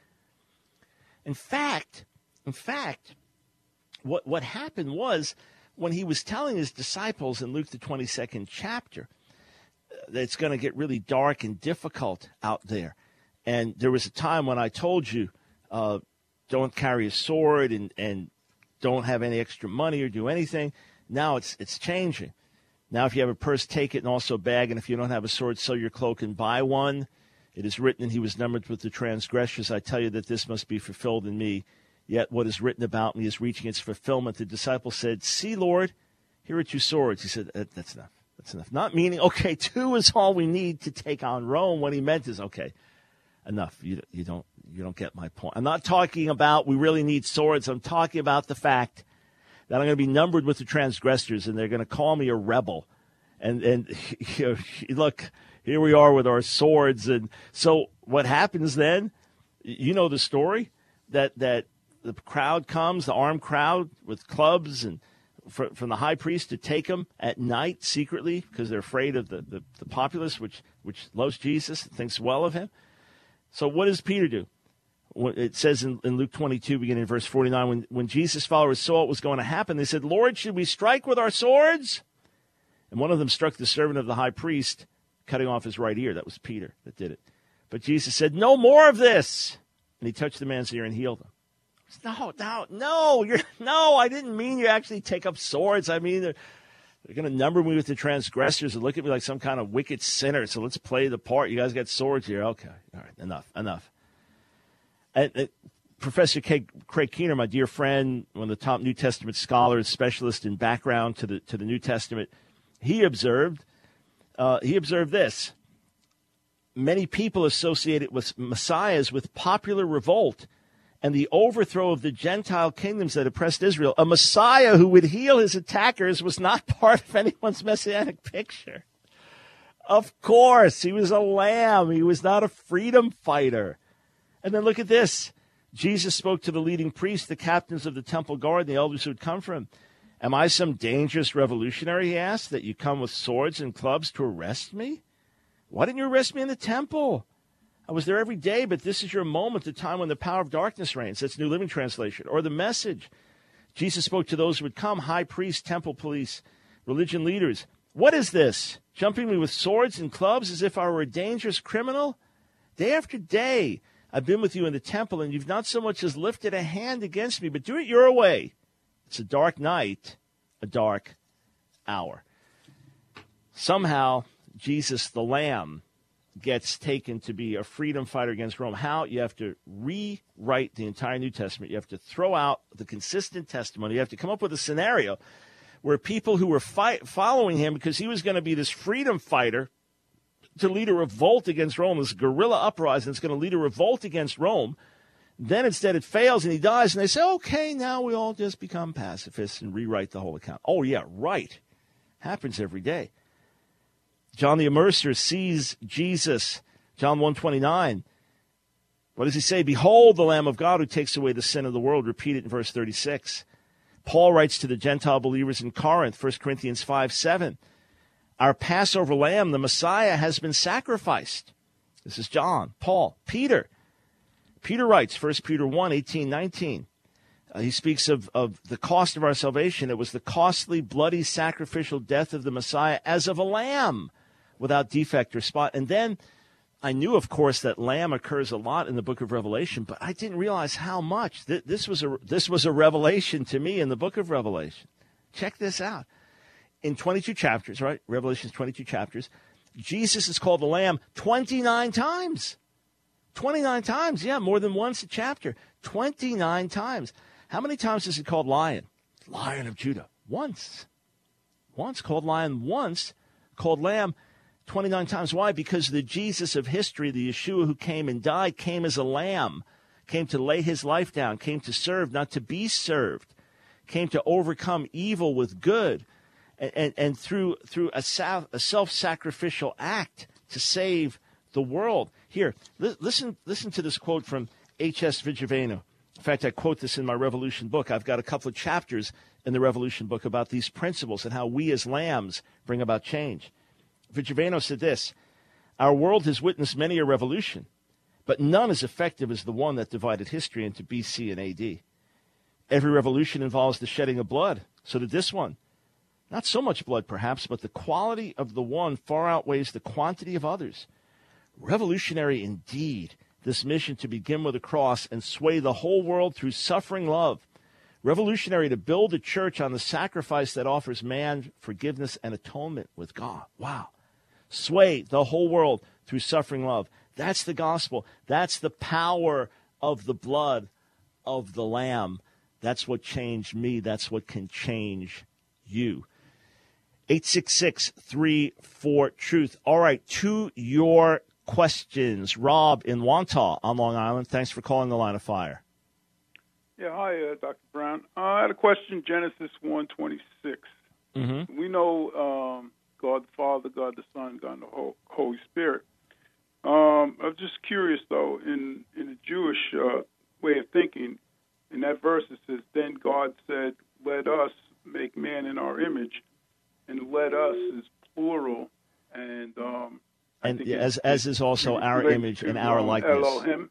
In fact, in fact, what what happened was, when he was telling his disciples in Luke the twenty-second chapter, it's going to get really dark and difficult out there. And there was a time when I told you, uh, don't carry a sword and, and don't have any extra money or do anything. Now it's it's changing. Now if you have a purse, take it, and also a bag. And if you don't have a sword, sell your cloak and buy one. It is written, and he was numbered with the transgressors. I tell you that this must be fulfilled in me. Yet what is written about me is reaching its fulfillment. The disciples said, see, Lord, here are two swords. He said, that's enough. That's enough. Not meaning, okay, two is all we need to take on Rome. What he meant is, okay, enough. You, you don't you don't get my point. I'm not talking about we really need swords. I'm talking about the fact that I'm going to be numbered with the transgressors, and they're going to call me a rebel. And and you know, look, here we are with our swords. And so what happens then? You know the story that that the crowd comes, the armed crowd with clubs and. From the high priest to take him at night secretly because they're afraid of the, the, the populace, which which loves Jesus, thinks well of him. So what does Peter do? It says in, in Luke twenty-two, beginning in verse forty-nine, when, when Jesus' followers saw what was going to happen, they said, Lord, should we strike with our swords? And one of them struck the servant of the high priest, cutting off his right ear. That was Peter that did it. But Jesus said, no more of this. And he touched the man's ear and healed him. No, no, no, you're, no, I didn't mean you actually take up swords. I mean, they're, they're going to number me with the transgressors and look at me like some kind of wicked sinner. So let's play the part. You guys got swords here. Okay. All right. Enough. Enough. And, and Professor K, Craig Keener, my dear friend, one of the top New Testament scholars, specialist in background to the to the New Testament, he observed, uh, he observed this. Many people associated with messiahs with popular revolt and the overthrow of the Gentile kingdoms that oppressed Israel. A Messiah who would heal his attackers was not part of anyone's messianic picture. Of course, he was a lamb. He was not a freedom fighter. And then look at this. Jesus spoke to the leading priests, the captains of the temple guard, and the elders who had come from him. Am I some dangerous revolutionary, he asked, that you come with swords and clubs to arrest me? Why didn't you arrest me in the temple? I was there every day, but this is your moment, the time when the power of darkness reigns. That's New Living Translation. Or the Message. Jesus spoke to those who would come, high priests, temple police, religion leaders. What is this? Jumping me with swords and clubs as if I were a dangerous criminal? Day after day, I've been with you in the temple, and you've not so much as lifted a hand against me, but do it your way. It's a dark night, a dark hour. Somehow, Jesus, the Lamb, gets taken to be a freedom fighter against Rome. How? You have to rewrite the entire New Testament. You have to throw out the consistent testimony. You have to come up with a scenario where people who were fight, following him because he was going to be this freedom fighter to lead a revolt against Rome, this guerrilla uprising that's going to lead a revolt against Rome. Then instead it fails and he dies, and they say, okay, now we all just become pacifists and rewrite the whole account. Oh, yeah, right. Happens every day. John the Immerser sees Jesus, John one twenty-nine. What does he say? Behold the Lamb of God who takes away the sin of the world. Repeat it in verse thirty-six. Paul writes to the Gentile believers in Corinth, First Corinthians five seven. Our Passover lamb, the Messiah, has been sacrificed. This is John, Paul, Peter. Peter writes, First Peter one eighteen nineteen. Uh, he speaks of, of the cost of our salvation. It was the costly, bloody, sacrificial death of the Messiah as of a lamb without defect or spot. And then I knew, of course, that lamb occurs a lot in the book of Revelation, but I didn't realize how much. Th- this was a this was a revelation to me in the book of Revelation. Check this out. In twenty-two chapters, right? Revelation's twenty-two chapters. Jesus is called the Lamb twenty-nine times. twenty-nine times, yeah, more than once a chapter. twenty-nine times. How many times is he called Lion? Lion of Judah. Once. Once. Called Lion once. Called Lamb twenty-nine times. Why? Because the Jesus of history, the Yeshua who came and died, came as a lamb, came to lay his life down, came to serve, not to be served, came to overcome evil with good, and, and, and through, through a, a self-sacrificial act to save the world. Here, li- listen, listen to this quote from H S Vigevano. In fact, I quote this in my Revolution book. I've got a couple of chapters in the Revolution book about these principles and how we as lambs bring about change. Vigevano said this: our world has witnessed many a revolution, but none as effective as the one that divided history into B C and A D. Every revolution involves the shedding of blood. So did this one. Not so much blood, perhaps, but the quality of the one far outweighs the quantity of others. Revolutionary indeed, this mission to begin with a cross and sway the whole world through suffering love. Revolutionary to build a church on the sacrifice that offers man forgiveness and atonement with God. Wow. Sway the whole world through suffering love. That's the gospel. That's the power of the blood of the Lamb. That's what changed me. That's what can change you. eight six six, three four, truth. All right, to your questions. Rob in Wantagh on Long Island. Thanks for calling the Line of Fire. Yeah, hi, uh, Doctor Brown. Uh, I had a question, Genesis one twenty-six. Mm-hmm. We know um, God the Father, God the Son, God the Holy Spirit. Um, I was just curious, though, in, in the Jewish uh, way of thinking, in that verse it says, then God said, let us make man in our image, and let us is plural, and um, and yeah, as as is also our image and our likeness. Elohim.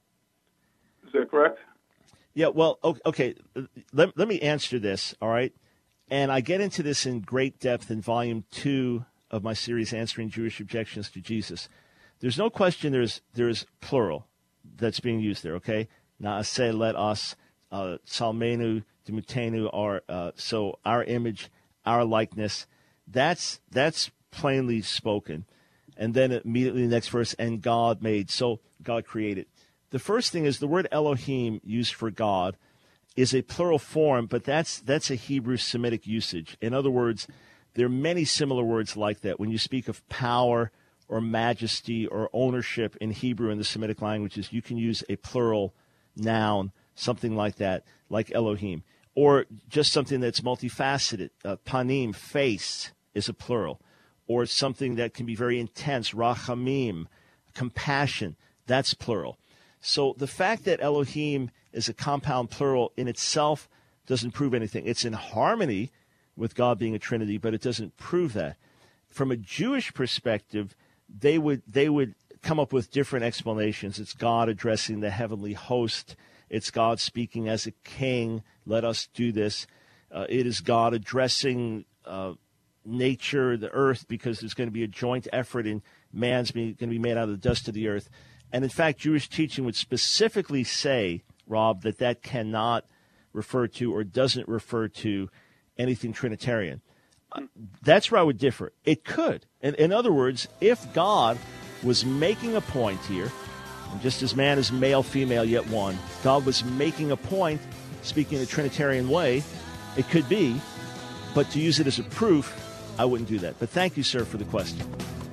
Is that correct? Yeah, well, okay, let, let me answer this, all right? And I get into this in great depth in Volume two of my series, Answering Jewish Objections to Jesus. There's no question there's there's plural that's being used there, okay? Naaseh, let us, uh, Salmenu, Demutenu, our, uh, so our image, our likeness. That's that's plainly spoken. And then immediately the next verse, and God made, so God created. The first thing is the word Elohim used for God is a plural form, but that's that's a Hebrew Semitic usage. In other words, there are many similar words like that. When you speak of power or majesty or ownership in Hebrew and the Semitic languages, you can use a plural noun, something like that, like Elohim. Or just something that's multifaceted. Uh, panim, face, is a plural. Or something that can be very intense, rachamim, compassion, that's plural. So the fact that Elohim is a compound plural in itself doesn't prove anything. It's in harmony with God being a Trinity, but it doesn't prove that. From a Jewish perspective, they would they would come up with different explanations. It's God addressing the heavenly host. It's God speaking as a king. Let us do this. Uh, it is God addressing uh, nature, the earth, because there's going to be a joint effort, and man's be, going to be made out of the dust of the earth. And in fact, Jewish teaching would specifically say, Rob, that that cannot refer to or doesn't refer to anything Trinitarian. Uh, that's where I would differ. It could. In, in other words, if God was making a point here, and just as man is male, female, yet one, God was making a point, speaking in a Trinitarian way, it could be, but to use it as a proof, I wouldn't do that. But thank you, sir, for the question.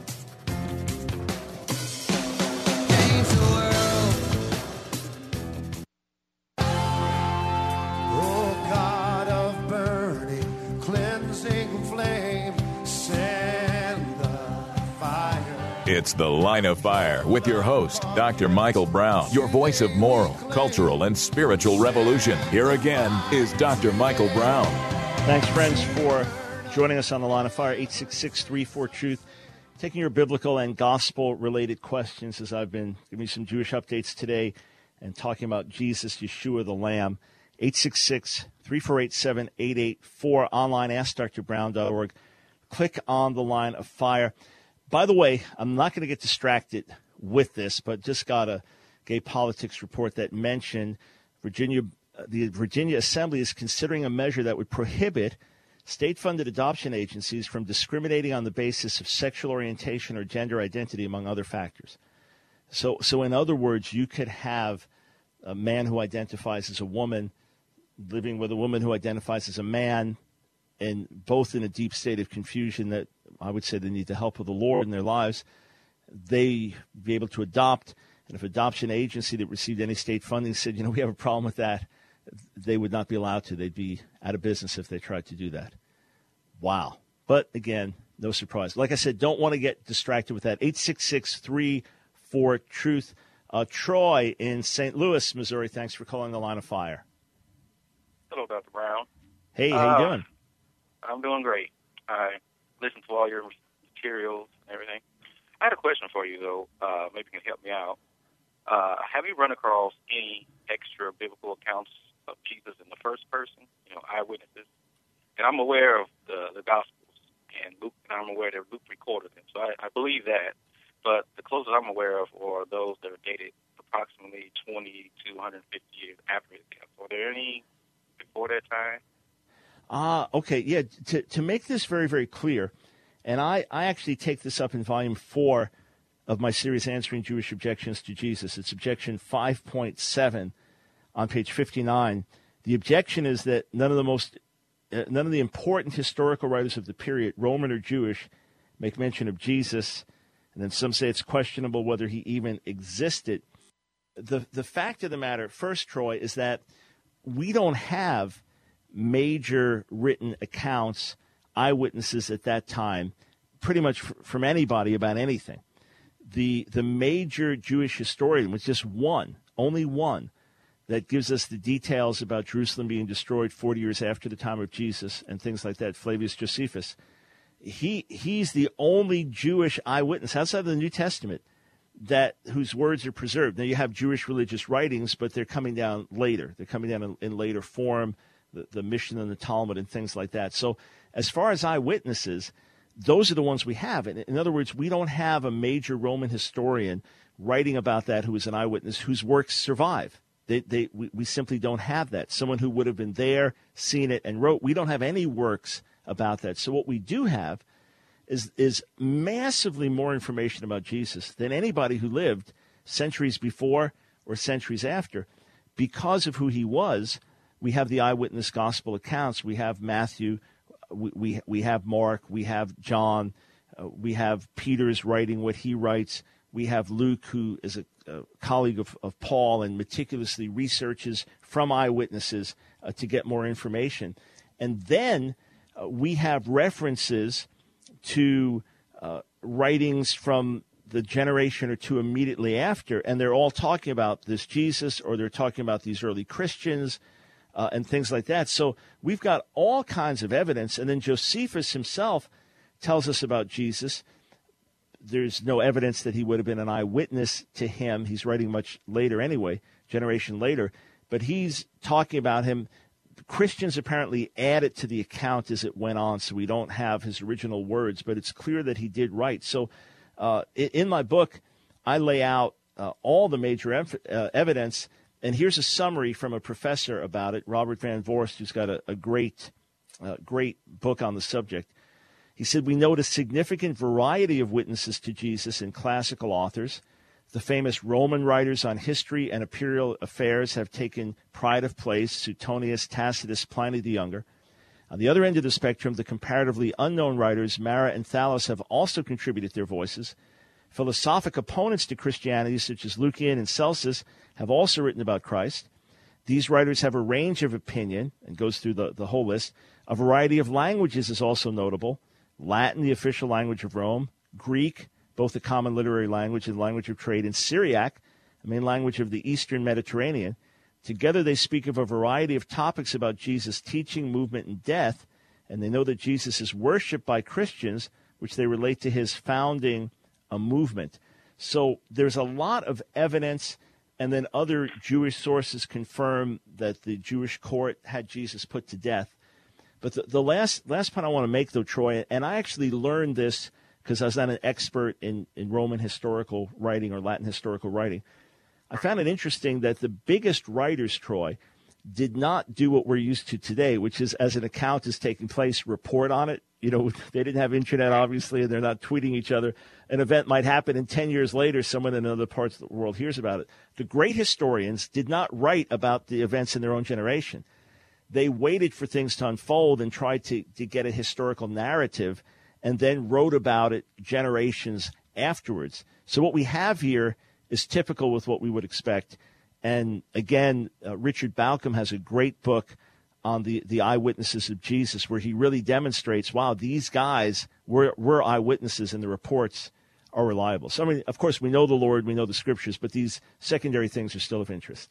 It's The Line of Fire with your host, Doctor Michael Brown, your voice of moral, cultural, and spiritual revolution. Here again is Doctor Michael Brown. Thanks, friends, for joining us on The Line of Fire, eight six six, three four, truth. Taking your biblical and gospel-related questions as I've been giving you some Jewish updates today and talking about Jesus, Yeshua, the Lamb. eight six six, three four eight, seven eight eight four. Online, ask dr brown dot org. Click on The Line of Fire. By the way, I'm not going to get distracted with this, but just got a gay politics report that mentioned Virginia, the Virginia Assembly is considering a measure that would prohibit state-funded adoption agencies from discriminating on the basis of sexual orientation or gender identity, among other factors. So, so in other words, you could have a man who identifies as a woman living with a woman who identifies as a man, and both in a deep state of confusion that I would say they need the help of the Lord in their lives. They be able to adopt, and if adoption agency that received any state funding said, you know, we have a problem with that, they would not be allowed to. They'd be out of business if they tried to do that. Wow. But again, no surprise. Like I said, don't want to get distracted with that. eight six six, three four, truth. Uh, Troy in Saint Louis, Missouri, thanks for calling The Line of Fire. Hello, Doctor Brown. Hey, how uh, you doing? I'm doing great. I listen to all your materials and everything. I had a question for you, though. Uh, maybe you can help me out. Uh, have you run across any extra biblical accounts of Jesus in the first person, you know, eyewitnesses? And I'm aware of the, the Gospels, and Luke, and I'm aware that Luke recorded them, so I, I believe that. But the closest I'm aware of are those that are dated approximately twenty to one hundred fifty years after his death. Are there any before that time? Ah, okay, yeah, to to make this very, very clear, and I, I actually take this up in volume four of my series, Answering Jewish Objections to Jesus. It's objection five point seven on page fifty-nine. The objection is that none of the most, uh, none of the important historical writers of the period, Roman or Jewish, make mention of Jesus, and then some say it's questionable whether he even existed. The, the fact of the matter, first, Troy, is that we don't have major written accounts, eyewitnesses at that time, pretty much f- from anybody about anything. The the major Jewish historian was just one, only one, that gives us the details about Jerusalem being destroyed forty years after the time of Jesus and things like that, Flavius Josephus. He he's the only Jewish eyewitness outside of the New Testament that whose words are preserved. Now you have Jewish religious writings, but they're coming down later. They're coming down in, in later form. The, the Mishnah and the Talmud and things like that. So as far as eyewitnesses, those are the ones we have. In, in other words, we don't have a major Roman historian writing about that who is an eyewitness whose works survive. They, they, we, we simply don't have that. Someone who would have been there, seen it, and wrote. We don't have any works about that. So what we do have is, is massively more information about Jesus than anybody who lived centuries before or centuries after. Because of who he was, we have the eyewitness gospel accounts. We have Matthew, we we, we have Mark, we have John, uh, we have Peter's writing what he writes. We have Luke, who is a, a colleague of, of Paul and meticulously researches from eyewitnesses uh, to get more information. And then uh, we have references to uh, writings from the generation or two immediately after, and they're all talking about this Jesus, or they're talking about these early Christians. uh, and things like that. So we've got all kinds of evidence. And then Josephus himself tells us about Jesus. There's no evidence that he would have been an eyewitness to him. He's writing much later anyway, generation later. But he's talking about him. Christians apparently added to the account as it went on, so we don't have his original words, but it's clear that he did write. So uh, in my book, I lay out uh, all the major ev- uh, evidence, and here's a summary from a professor about it, Robert Van Voorst, who's got a, a great, uh, great book on the subject. He said, we note a significant variety of witnesses to Jesus in classical authors. The famous Roman writers on history and imperial affairs have taken pride of place, Suetonius, Tacitus, Pliny the Younger. On the other end of the spectrum, the comparatively unknown writers, Mara and Thallus, have also contributed their voices. Philosophic opponents to Christianity, such as Lucian and Celsus, have also written about Christ. These writers have a range of opinion, and goes through the, the whole list. A variety of languages is also notable. Latin, the official language of Rome, Greek, both a common literary language and the language of trade, and Syriac, the main language of the Eastern Mediterranean. Together they speak of a variety of topics about Jesus' teaching, movement, and death, and they know that Jesus is worshipped by Christians, which they relate to his founding a movement. So there's a lot of evidence, and then other Jewish sources confirm that the Jewish court had Jesus put to death. But the, the last last point I want to make, though, Troy, and I actually learned this because I was not an expert in, in Roman historical writing or Latin historical writing. I found it interesting that the biggest writers, Troy, did not do what we're used to today, which is as an account is taking place, report on it. You know, they didn't have internet, obviously, and they're not tweeting each other. An event might happen, and ten years later, someone in other parts of the world hears about it. The great historians did not write about the events in their own generation. They waited for things to unfold and tried to, to get a historical narrative, and then wrote about it generations afterwards. So what we have here is typical with what we would expect. And again, uh, Richard Bauckham has a great book on the, the eyewitnesses of Jesus, where he really demonstrates, wow, these guys were, were eyewitnesses, and the reports are reliable. So, I mean, of course, we know the Lord, we know the Scriptures, but these secondary things are still of interest.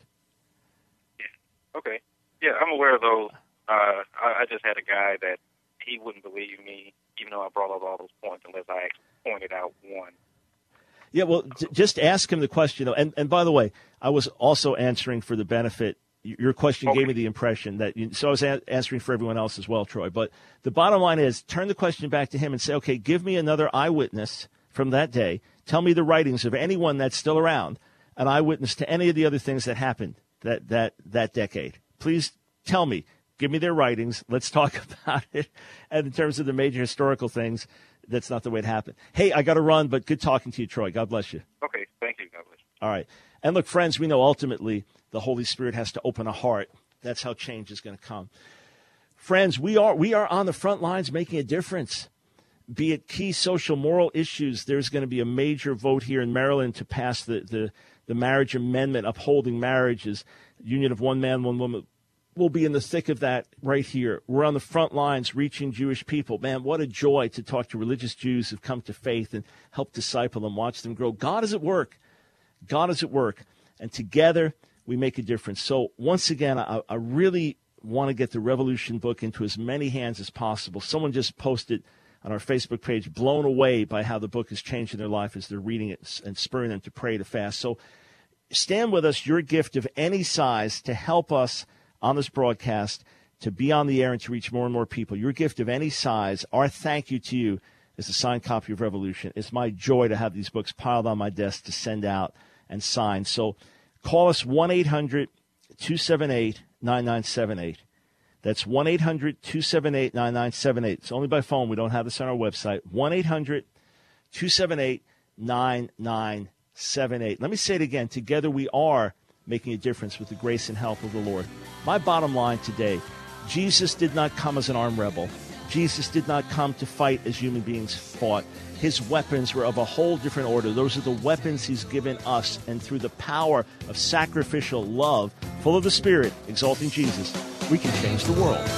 Yeah. Okay. Yeah, I'm aware of those. Uh, I, I just had a guy that he wouldn't believe me, even though I brought up all those points, unless I actually pointed out one. Yeah, well, d- just ask him the question. And, and by the way, I was also answering for the benefit. Your question okay. gave me the impression that you, so I was a- answering for everyone else as well, Troy. But the bottom line is, turn the question back to him and say, okay, give me another eyewitness from that day. Tell me the writings of anyone that's still around, an eyewitness to any of the other things that happened that that, that decade. Please tell me. Give me their writings. Let's talk about it. And in terms of the major historical things, that's not the way it happened. Hey, I got to run, but good talking to you, Troy. God bless you. Okay, thank you. God bless you. All right. And look, friends, we know ultimately the Holy Spirit has to open a heart. That's how change is going to come. Friends, we are we are on the front lines making a difference. Be it key social moral issues, there's going to be a major vote here in Maryland to pass the, the, the marriage amendment upholding marriages, union of one man, one woman. We'll be in the thick of that right here. We're on the front lines reaching Jewish people. Man, what a joy to talk to religious Jews who've come to faith and help disciple them, watch them grow. God is at work. God is at work. And together we make a difference. So once again, I, I really want to get the Revolution book into as many hands as possible. Someone just posted on our Facebook page, blown away by how the book is changing their life as they're reading it and spurring them to pray, to fast. So stand with us, your gift of any size, to help us on this broadcast, to be on the air and to reach more and more people. Your gift of any size, our thank you to you is a signed copy of Revolution. It's my joy to have these books piled on my desk to send out and sign. So call us one eight hundred two seven eight nine nine seven eight. That's one eight hundred two seven eight nine nine seven eight. It's only by phone. We don't have this on our website. one eight hundred two seven eight nine nine seven eight. Let me say it again. Together we are making a difference with the grace and help of the Lord. My bottom line today, Jesus did not come as an armed rebel. Jesus did not come to fight as human beings fought. His weapons were of a whole different order. Those are the weapons he's given us, and through the power of sacrificial love, full of the Spirit, exalting Jesus, we can change the world.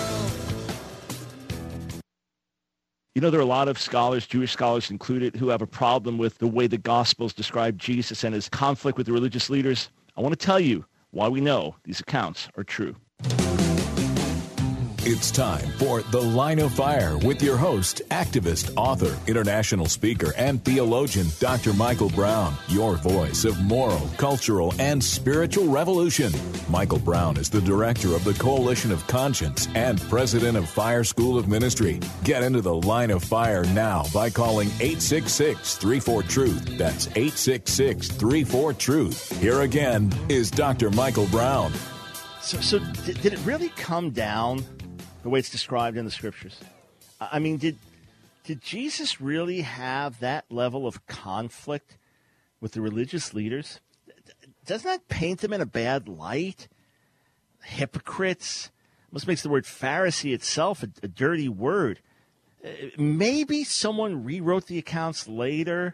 You know, there are a lot of scholars, Jewish scholars included, who have a problem with the way the Gospels describe Jesus and his conflict with the religious leaders. I want to tell you why we know these accounts are true. It's time for The Line of Fire with your host, activist, author, international speaker, and theologian, Doctor Michael Brown, your voice of moral, cultural, and spiritual revolution. Michael Brown is the director of the Coalition of Conscience and president of Fire School of Ministry. Get into The Line of Fire now by calling eight six six, three four, truth. That's eight six six, three four, truth. Here again is Doctor Michael Brown. So, so did, did it really come down the way it's described in the scriptures? I mean, did did Jesus really have that level of conflict with the religious leaders? Doesn't that paint them in a bad light? Hypocrites. Almost makes the word Pharisee itself a, a dirty word. Maybe someone rewrote the accounts later.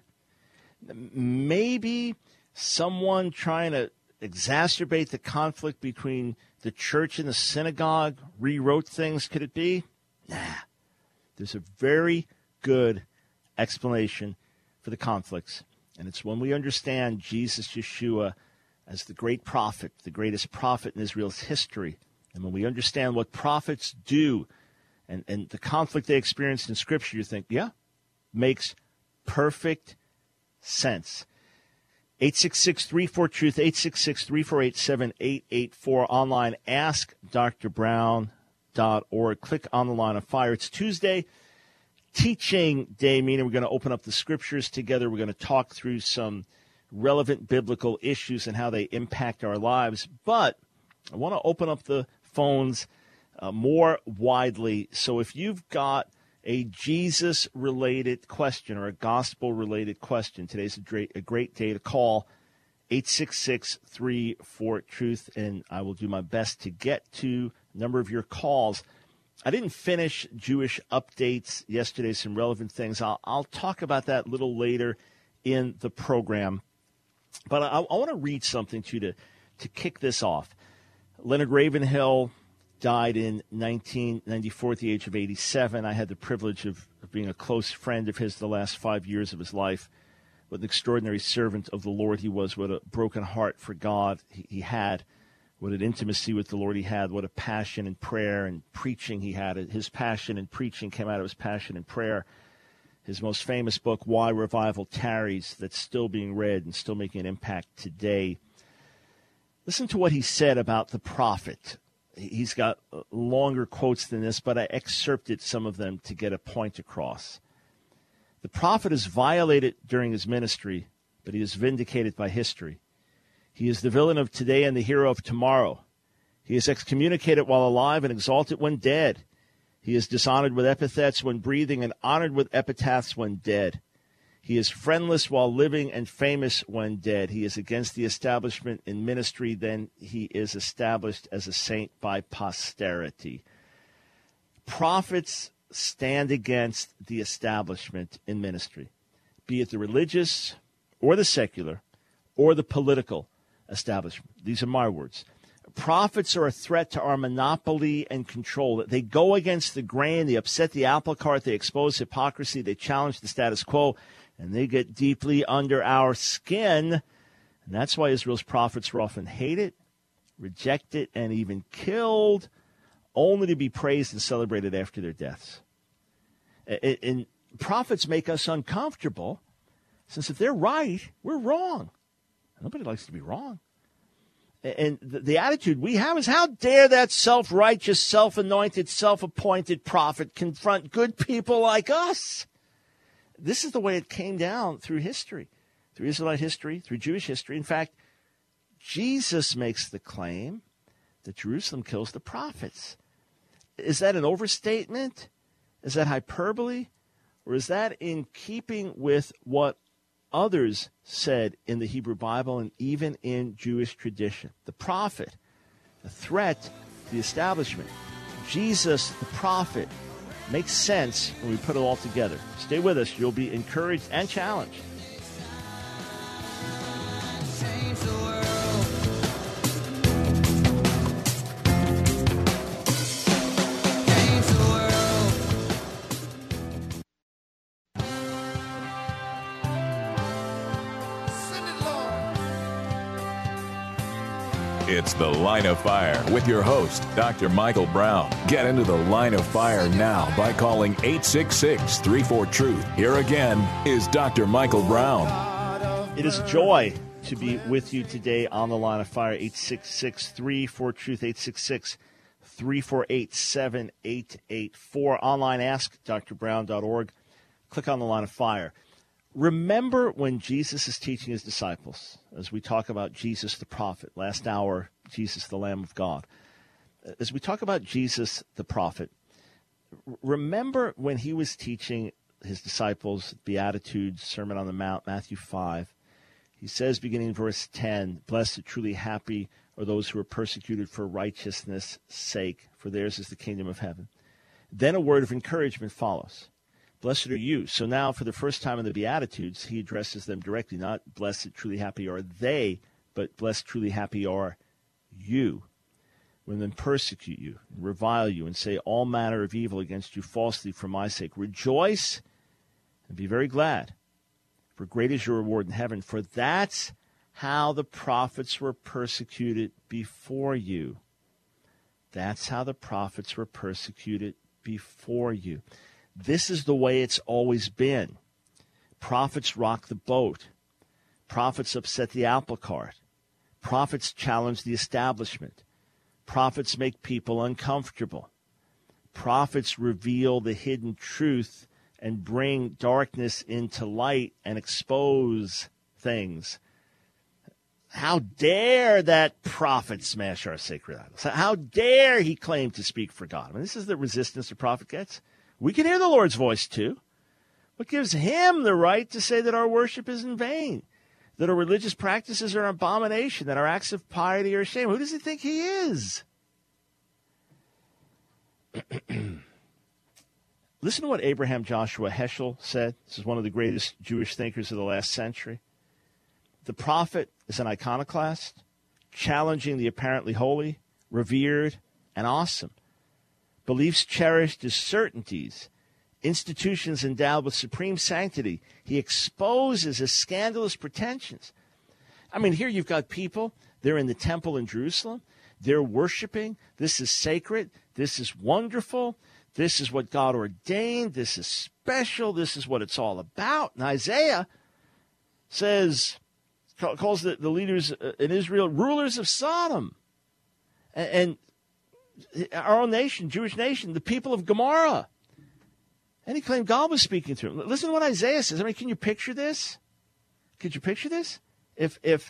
Maybe someone trying to exacerbate the conflict between the church and the synagogue rewrote things. Could it be? Nah. There's a very good explanation for the conflicts, and it's when we understand Jesus, Yeshua, as the great prophet, the greatest prophet in Israel's history, and when we understand what prophets do and, and the conflict they experienced in Scripture, you think, yeah, makes perfect sense. eight six six, three four, truth, eight six six, three four eight, seven eight eight four, online, ask dr brown dot org. Click on the Line of Fire. It's Tuesday, teaching day, meaning we're going to open up the scriptures together. We're going to talk through some relevant biblical issues and how they impact our lives. But I want to open up the phones uh, more widely. So if you've got a Jesus-related question or a gospel-related question, today's a great, a great day to call eight six six, three four, truth, and I will do my best to get to a number of your calls. I didn't finish Jewish updates yesterday, some relevant things. I'll, I'll talk about that a little later in the program. But I, I want to read something to you to, to kick this off. Leonard Ravenhill died in nineteen ninety-four at the age of eighty-seven. I had the privilege of, of being a close friend of his the last five years of his life. What an extraordinary servant of the Lord he was. What a broken heart for God he, he had. What an intimacy with the Lord he had. What a passion in prayer and preaching he had. His passion in preaching came out of his passion in prayer. His most famous book, Why Revival Tarries, that's still being read and still making an impact today. Listen to what he said about the prophet. He's got longer quotes than this, but I excerpted some of them to get a point across. The prophet is violated during his ministry, but he is vindicated by history. He is the villain of today and the hero of tomorrow. He is excommunicated while alive and exalted when dead. He is dishonored with epithets when breathing and honored with epitaphs when dead. He is friendless while living and famous when dead. He is against the establishment in ministry, then he is established as a saint by posterity. Prophets stand against the establishment in ministry, be it the religious or the secular or the political establishment. These are my words. Prophets are a threat to our monopoly and control. They go against the grain. They upset the apple cart. They expose hypocrisy. They challenge the status quo. And they get deeply under our skin. And that's why Israel's prophets were often hated, rejected, and even killed, only to be praised and celebrated after their deaths. And prophets make us uncomfortable, since if they're right, we're wrong. Nobody likes to be wrong. And the attitude we have is, how dare that self-righteous, self-anointed, self-appointed prophet confront good people like us? This is the way it came down through history, through Israelite history, through Jewish history. In fact, Jesus makes the claim that Jerusalem kills the prophets. Is that an overstatement? Is that hyperbole? Or is that in keeping with what others said in the Hebrew Bible and even in Jewish tradition? The prophet, the threat to the establishment. Jesus, the prophet, makes sense when we put it all together. Stay with us. You'll be encouraged and challenged. Change the world. Change the world. Send it, Lord. It's The Line of Fire with your host, Doctor Michael Brown. Get into the Line of Fire now by calling eight six six, three four, truth. Here again is Doctor Michael Brown. It is a joy to be with you today on the Line of Fire. Eight six six, three four, truth, eight six six, three four eight, seven eight eight four. Online, ask dr brown dot org. Click on the Line of Fire. Remember when Jesus is teaching his disciples, as we talk about Jesus the prophet, last hour, Jesus the Lamb of God. As we talk about Jesus the prophet, remember when he was teaching his disciples Beatitudes, Sermon on the Mount, Matthew five, he says, beginning in verse ten, blessed, truly happy are those who are persecuted for righteousness' sake, for theirs is the kingdom of heaven. Then a word of encouragement follows. Blessed are you. So now, for the first time in the Beatitudes, he addresses them directly, not blessed, truly happy are they, but blessed, truly happy are you. When men persecute you, and revile you, and say all manner of evil against you falsely for my sake, rejoice and be very glad, for great is your reward in heaven. For that's how the prophets were persecuted before you. That's how the prophets were persecuted before you. This is the way it's always been. Prophets rock the boat. Prophets upset the apple cart. Prophets challenge the establishment. Prophets make people uncomfortable. Prophets reveal the hidden truth and bring darkness into light and expose things. How dare that prophet smash our sacred idols? How dare he claim to speak for God? I mean, this is the resistance the prophet gets. We can hear the Lord's voice, too. What gives him the right to say that our worship is in vain, that our religious practices are an abomination, that our acts of piety are a shame? Who does he think he is? Listen to what Abraham Joshua Heschel said. This is one of the greatest Jewish thinkers of the last century. The prophet is an iconoclast, challenging the apparently holy, revered, and awesome. Beliefs cherished as certainties, institutions endowed with supreme sanctity. He exposes as scandalous pretensions. I mean, here you've got people, they're in the temple in Jerusalem, they're worshiping, this is sacred, this is wonderful, this is what God ordained, this is special, this is what it's all about. And Isaiah says, calls the, the leaders in Israel rulers of Sodom. And, and our own nation, Jewish nation, the people of Gomorrah. And he claimed God was speaking to him. Listen to what Isaiah says. I mean, can you picture this? Could you picture this? If if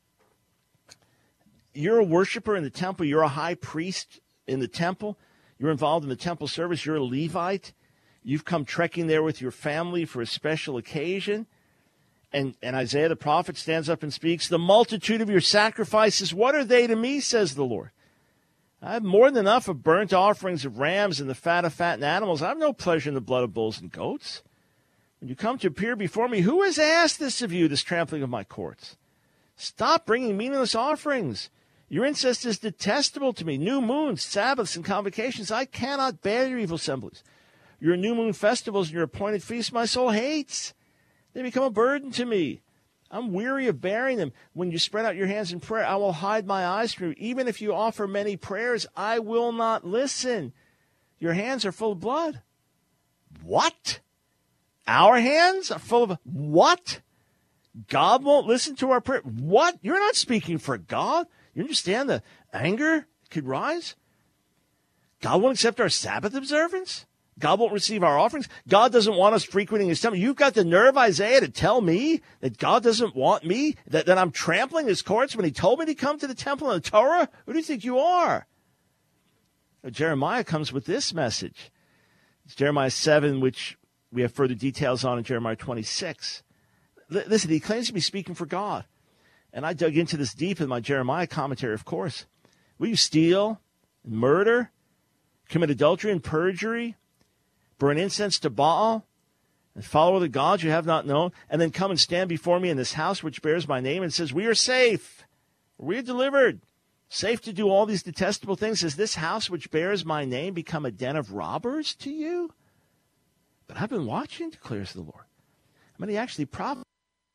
you're a worshiper in the temple, you're a high priest in the temple, you're involved in the temple service, you're a Levite, you've come trekking there with your family for a special occasion, and, and Isaiah the prophet stands up and speaks, the multitude of your sacrifices, what are they to me, says the Lord? I have more than enough of burnt offerings of rams and the fat of fattened animals. I have no pleasure in the blood of bulls and goats. When you come to appear before me, who has asked this of you, this trampling of my courts? Stop bringing meaningless offerings. Your incest is detestable to me. New moons, Sabbaths, and convocations. I cannot bear your evil assemblies. Your new moon festivals and your appointed feasts my soul hates. They become a burden to me. I'm weary of bearing them. When you spread out your hands in prayer, I will hide my eyes from you. Even if you offer many prayers, I will not listen. Your hands are full of blood. What? Our hands are full of what? God won't listen to our prayer. What? You're not speaking for God. You understand the anger could rise? God won't accept our Sabbath observance? God won't receive our offerings. God doesn't want us frequenting his temple. You've got the nerve, Isaiah, to tell me that God doesn't want me, that, that I'm trampling his courts when he told me to come to the temple and the Torah? Who do you think you are? Jeremiah comes with this message. It's Jeremiah seven, which we have further details on in Jeremiah twenty-six. L- listen, he claims to be speaking for God. And I dug into this deep in my Jeremiah commentary, of course. Will you steal and murder, commit adultery and perjury, burn incense to Baal, and follow the gods you have not known, and then come and stand before me in this house which bears my name and says, we are safe, we are delivered, safe to do all these detestable things? Has this house which bears my name become a den of robbers to you? But I've been watching, declares the Lord. I mean, he actually prophesies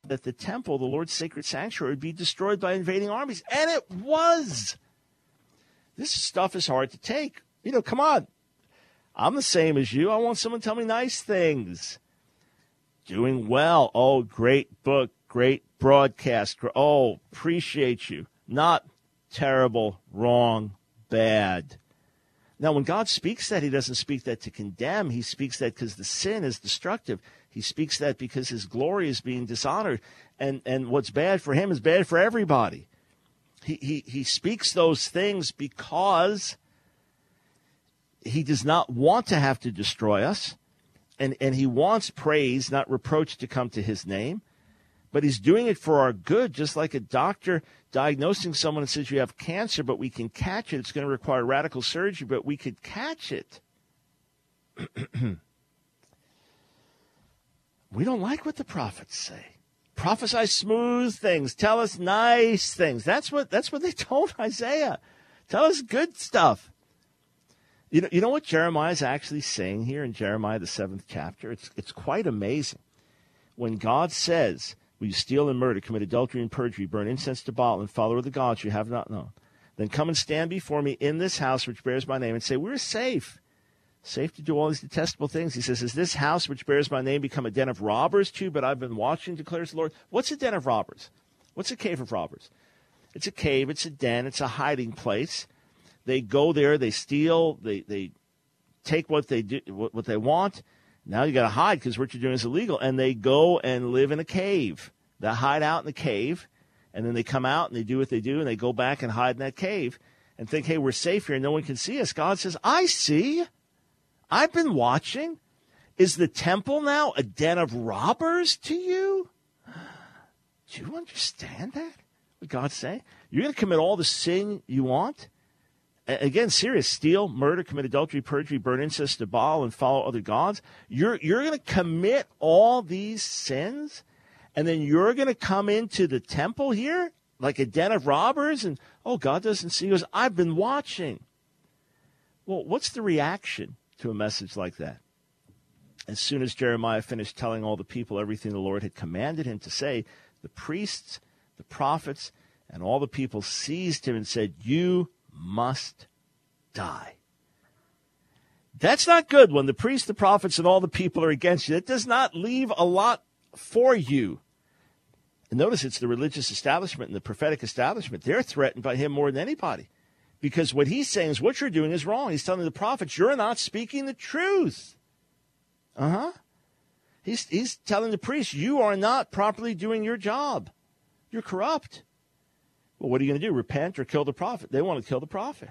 that the temple, the Lord's sacred sanctuary, would be destroyed by invading armies. And it was. This stuff is hard to take. You know, come on. I'm the same as you. I want someone to tell me nice things. Doing well. Oh, great book. Great broadcast. Oh, appreciate you. Not terrible, wrong, bad. Now, when God speaks that, he doesn't speak that to condemn. He speaks that because the sin is destructive. He speaks that because his glory is being dishonored. And, and what's bad for him is bad for everybody. He, he, he speaks those things because he does not want to have to destroy us. And, and he wants praise, not reproach, to come to his name. But he's doing it for our good, just like a doctor diagnosing someone and says, you have cancer, but we can catch it. It's going to require radical surgery, but we could catch it. We don't like what the prophets say. Prophesy smooth things. Tell us nice things. That's what that's what they told Isaiah. Tell us good stuff. You know, you know what Jeremiah is actually saying here in Jeremiah, the seventh chapter? It's it's quite amazing. When God says, will you steal and murder, commit adultery and perjury, burn incense to Baal, and follow the gods you have not known, then come and stand before me in this house which bears my name and say, we're safe. Safe to do all these detestable things. He says, is this house which bears my name become a den of robbers too? But I've been watching, declares the Lord. What's a den of robbers? What's a cave of robbers? It's a cave, it's a den, it's a hiding place. They go there, they steal, they they take what they do, what, what they want. Now you got to hide because what you're doing is illegal. And they go and live in a cave. They hide out in the cave, and then they come out and they do what they do, and they go back and hide in that cave and think, hey, we're safe here, no one can see us. God says, I see. I've been watching. Is the temple now a den of robbers to you? Do you understand that? What God's saying? You're going to commit all the sin you want? Again, serious, steal, murder, commit adultery, perjury, burn incense to Baal, and follow other gods. You're, you're going to commit all these sins, and then you're going to come into the temple here like a den of robbers, and, oh, God doesn't see. He goes, I've been watching. Well, what's the reaction to a message like that? As soon as Jeremiah finished telling all the people everything the Lord had commanded him to say, the priests, the prophets, and all the people seized him and said, you must die. That's not good when the priests, the prophets, and all the people are against you. That does not leave a lot for you. And notice it's the religious establishment and the prophetic establishment. They're threatened by him more than anybody. Because what he's saying is what you're doing is wrong. He's telling the prophets, you're not speaking the truth. Uh-huh. He's, he's telling the priests, you are not properly doing your job. You're corrupt. Well, what are you going to do? Repent or kill the prophet? They want to kill the prophet.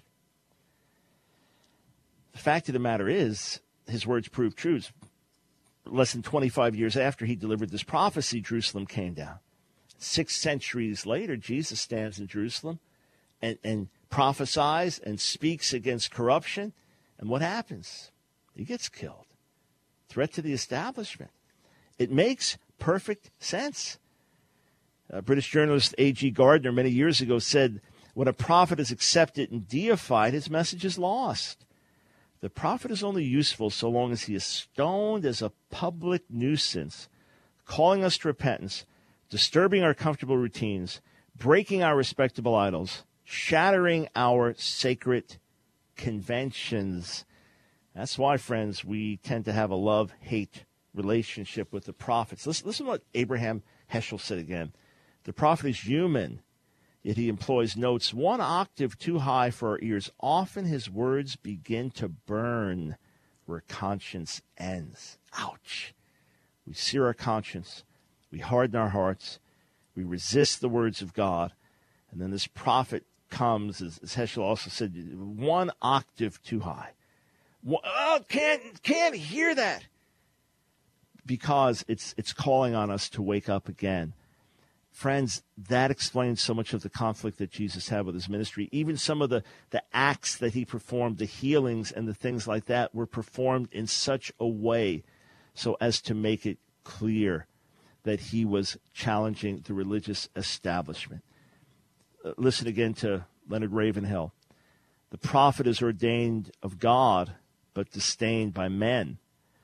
The fact of the matter is, his words prove true. Less than twenty-five years after he delivered this prophecy, Jerusalem came down. Six centuries later, Jesus stands in Jerusalem and, and prophesies and speaks against corruption. And what happens? He gets killed. Threat to the establishment. It makes perfect sense. Uh, British journalist A G Gardner many years ago said, when a prophet is accepted and deified, his message is lost. The prophet is only useful so long as he is stoned as a public nuisance, calling us to repentance, disturbing our comfortable routines, breaking our respectable idols, shattering our sacred conventions. That's why, friends, we tend to have a love-hate relationship with the prophets. Listen, listen to what Abraham Heschel said again. The prophet is human, yet he employs notes one octave too high for our ears. Often his words begin to burn where conscience ends. Ouch. We sear our conscience. We harden our hearts. We resist the words of God. And then this prophet comes, as, as Heschel also said, one octave too high. Oh, can't can't hear that. Because it's it's calling on us to wake up again. Friends, that explains so much of the conflict that Jesus had with his ministry. Even some of the, the acts that he performed, the healings and the things like that, were performed in such a way so as to make it clear that he was challenging the religious establishment. Uh, listen again to Leonard Ravenhill. The prophet is ordained of God, but disdained by men.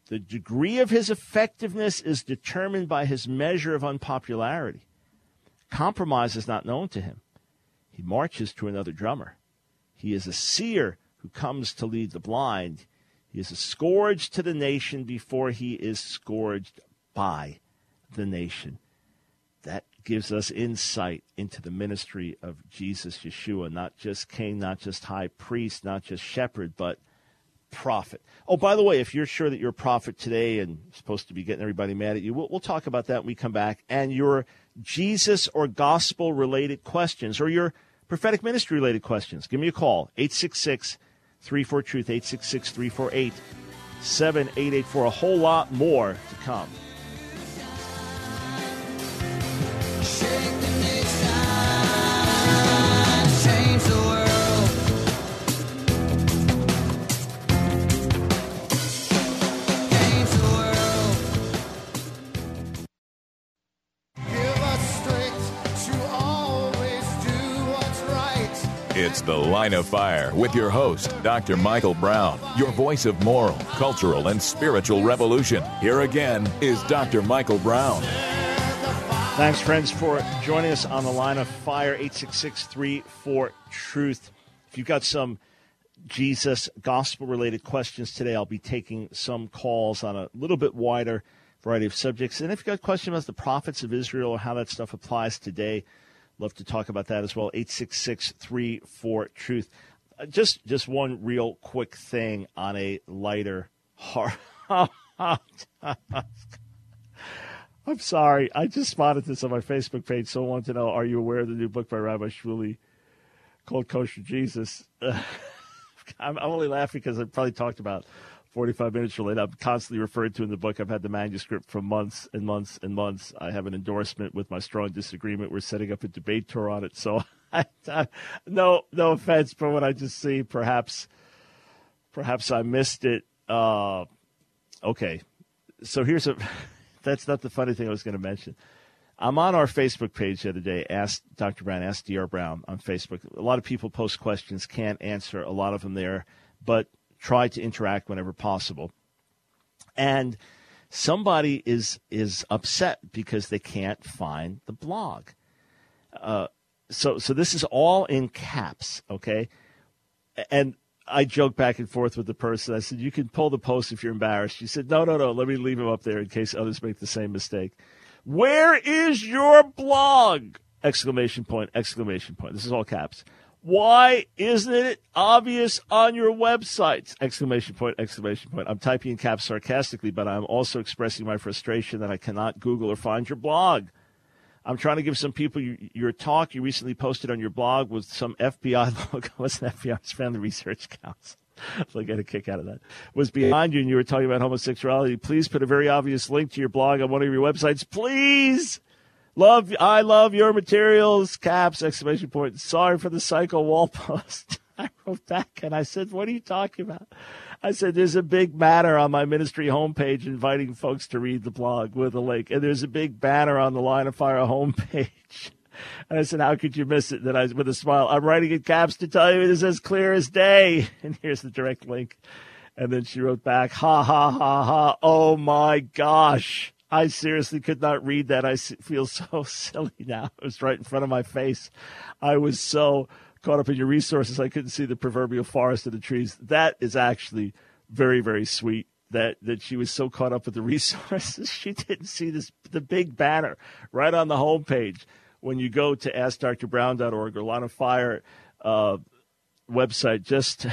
The degree of his effectiveness is determined by his measure of unpopularity. Compromise is not known to him. He marches to another drummer. He is a seer who comes to lead the blind. He is a scourge to the nation before he is scourged by the nation. That gives us insight into the ministry of Jesus Yeshua, not just king, not just high priest, not just shepherd, but prophet. Oh, by the way, if you're sure that you're a prophet today and supposed to be getting everybody mad at you, we'll, we'll talk about that when we come back. And your Jesus or gospel-related questions or your prophetic ministry-related questions, give me a call, eight six six, three four, truth, eight six six, three four eight, seven eight eight four. A whole lot more to come. Shake the nation, change the world. Change the world. Give us strength to always do what's right. It's The Line of Fire with your host, Doctor Michael Brown, your voice of moral, cultural, and spiritual revolution. Here again is Doctor Michael Brown. Thanks, friends, for joining us on the Line of Fire, eight six six, three four, truth. If you've got some Jesus gospel-related questions today, I'll be taking some calls on a little bit wider variety of subjects. And if you've got questions about the prophets of Israel or how that stuff applies today, love to talk about that as well, eight six six, three four, truth. Uh, just, just one real quick thing on a lighter heart. I'm sorry. I just spotted this on my Facebook page. Someone wanted to know, are you aware of the new book by Rabbi Shmuley called Kosher Jesus? Uh, I'm, I'm only laughing because I probably talked about forty-five minutes related. I'm constantly referred to in the book. I've had the manuscript for months and months and months. I have an endorsement with my strong disagreement. We're setting up a debate tour on it. So I, I, no, no offense, but when I just see perhaps, perhaps I missed it. Uh, okay. So here's a... That's not the funny thing I was going to mention. I'm on our Facebook page the other day, Ask Doctor Brown, Ask D R Brown on Facebook. A lot of people post questions, can't answer a lot of them there, but try to interact whenever possible. And somebody is is upset because they can't find the blog. Uh, so so this is all in caps, okay? And I joked back and forth with the person. I said, you can pull the post if you're embarrassed. She said, no, no, no, let me leave him up there in case others make the same mistake. Where is your blog? Exclamation point, exclamation point. This is all caps. Why isn't it obvious on your websites? Exclamation point, exclamation point. I'm typing in caps sarcastically, but I'm also expressing my frustration that I cannot Google or find your blog. I'm trying to give some people your, your talk you recently posted on your blog with some F B I logo. What's an F B I? It's Family Research Council. So I get a kick out of that. Was behind you and you were talking about homosexuality. Please put a very obvious link to your blog on one of your websites. Please. Love, I love your materials. Caps, exclamation point. Sorry for the psycho wall post. I wrote back and I said, what are you talking about? I said, there's a big banner on my ministry homepage inviting folks to read the blog with a link. And there's a big banner on the Line of Fire homepage. And I said, how could you miss it? Then I, with a smile, I'm writing in caps to tell you it is as clear as day. And here's the direct link. And then she wrote back, ha, ha, ha, ha. Oh, my gosh. I seriously could not read that. I feel so silly now. It was right in front of my face. I was so caught up in your resources, I couldn't see the proverbial forest of the trees. That is actually very, very sweet that, that she was so caught up with the resources. She didn't see this the big banner right on the homepage when you go to ask dr brown dot org or Line of Fire uh, website. Just,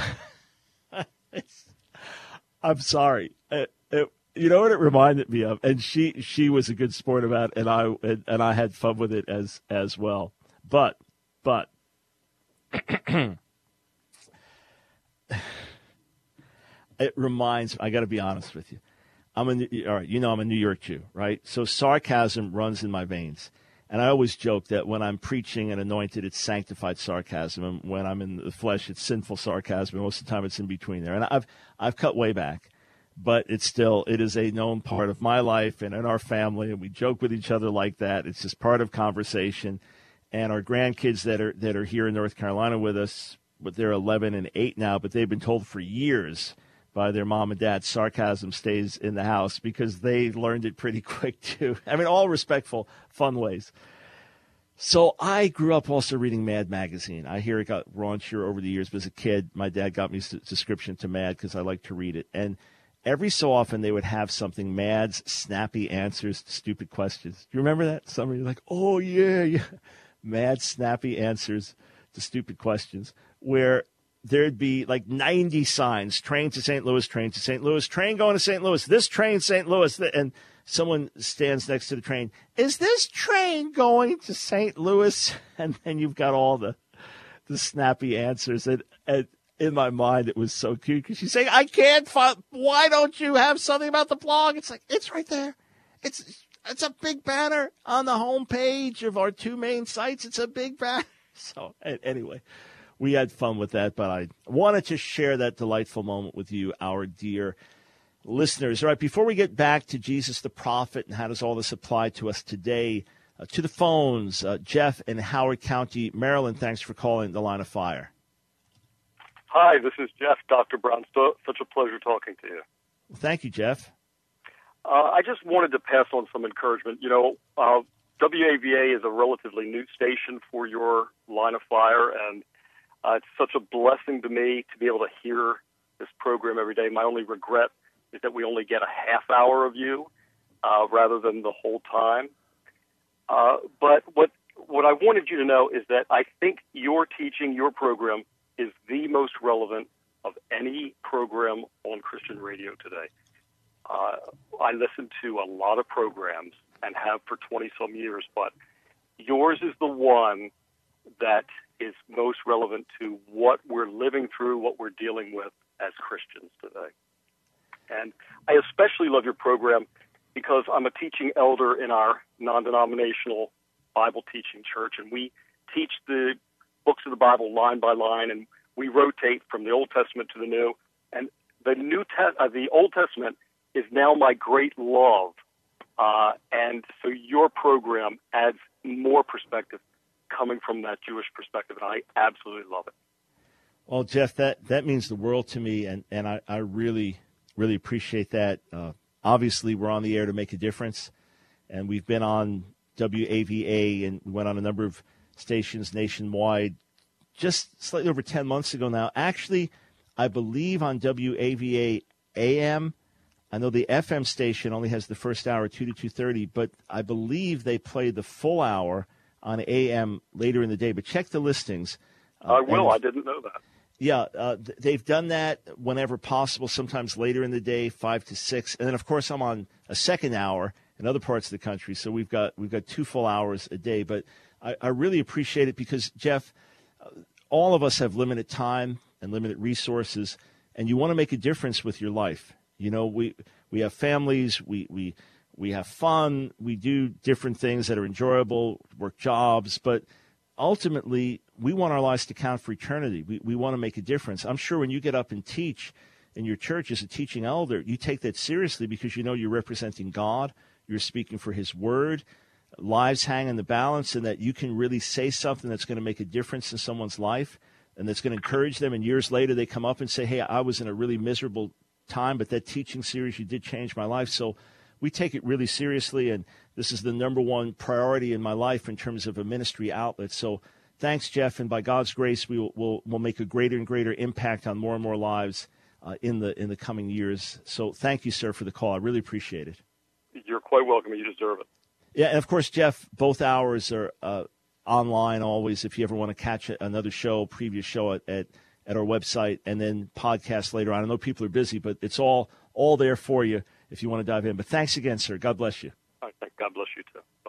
it's, I'm sorry. It, it, you know what it reminded me of? And she she was a good sport about it, and I and, and I had fun with it as as well. But, but, it reminds me, I got to be honest with you. I'm a, all right, you know I'm a New York Jew, right? So sarcasm runs in my veins. And I always joke that when I'm preaching and anointed, it's sanctified sarcasm. And when I'm in the flesh, it's sinful sarcasm. And most of the time, it's in between there. And I've I've cut way back. But it's still, it is a known part of my life and in our family. And we joke with each other like that. It's just part of conversation. And our grandkids that are that are here in North Carolina with us, but they're eleven and eight now, but they've been told for years by their mom and dad. Sarcasm stays in the house because they learned it pretty quick, too. I mean, all respectful, fun ways. So I grew up also reading Mad Magazine. I hear it got raunchier over the years, but as a kid, my dad got me a subscription to Mad because I like to read it. And every so often they would have something, Mad's snappy answers to stupid questions. Do you remember that? Somebody like, oh, yeah, yeah. Mad snappy answers to stupid questions, where there'd be like ninety signs, train to Saint Louis, train to Saint Louis, train going to Saint Louis, this train Saint Louis, and someone stands next to the train. Is this train going to Saint Louis? And then you've got all the the snappy answers. And, and in my mind, it was so cute because she's saying, I can't find, why don't you have something about the blog? It's like, it's right there. It's it's a big banner on the home page of our two main sites. It's a big banner. So anyway, we had fun with that, but I wanted to share that delightful moment with you, our dear listeners. All right, before we get back to Jesus the prophet and how does all this apply to us today, uh, to the phones, uh, Jeff in Howard County, Maryland, thanks for calling the Line of Fire. Hi, this is Jeff, Doctor Brown. So, such a pleasure talking to you. Well, thank you, Jeff. Uh, I just wanted to pass on some encouragement. You know, uh, W A V A is a relatively new station for your Line of Fire, and uh, it's such a blessing to me to be able to hear this program every day. My only regret is that we only get a half hour of you uh, rather than the whole time. Uh, but what what I wanted you to know is that I think your teaching, your program, is the most relevant of any program on Christian radio today. Uh, I listen to a lot of programs and have for twenty-some years, but yours is the one that is most relevant to what we're living through, what we're dealing with as Christians today. And I especially love your program because I'm a teaching elder in our non-denominational Bible teaching church, and we teach the books of the Bible line by line, and we rotate from the Old Testament to the New. And the New Te- uh, the Old Testament is now my great love, uh, and so your program adds more perspective coming from that Jewish perspective, and I absolutely love it. Well, Jeff, that, that means the world to me, and, and I, I really, really appreciate that. Uh, obviously, we're on the air to make a difference, and we've been on W A V A, and we went on a number of stations nationwide just slightly over ten months ago now. Actually, I believe on W A V A A M, I know the F M station only has the first hour, two to two thirty, but I believe they play the full hour on A M later in the day. But check the listings. Uh, I will. and, I didn't know that. Yeah, uh, th- they've done that whenever possible, sometimes later in the day, five to six. And then, of course, I'm on a second hour in other parts of the country, so we've got we've got two full hours a day. But I, I really appreciate it because, Jeff, uh, all of us have limited time and limited resources, and you want to make a difference with your life. You know, we we have families, we we we have fun, we do different things that are enjoyable, work jobs, but ultimately we want our lives to count for eternity. We we want to make a difference. I'm sure when you get up and teach in your church as a teaching elder, you take that seriously because you know you're representing God, you're speaking for His Word, lives hang in the balance, and that you can really say something that's going to make a difference in someone's life and that's going to encourage them, and years later they come up and say, hey, I was in a really miserable time, but that teaching series you did change my life. So we take it really seriously, and this is the number one priority in my life in terms of a ministry outlet. So thanks, Jeff, and by God's grace, we will we'll, we'll make a greater and greater impact on more and more lives uh, in the in the coming years. So thank you, sir, for the call. I really appreciate it. You're quite welcome. You deserve it. Yeah, and of course, Jeff, both hours are uh, online always. If you ever want to catch another show, previous show at, at at our website, and then podcast later on. I know people are busy, but it's all all there for you if you want to dive in. But thanks again, sir. God bless you. All right, God bless you too. Bye.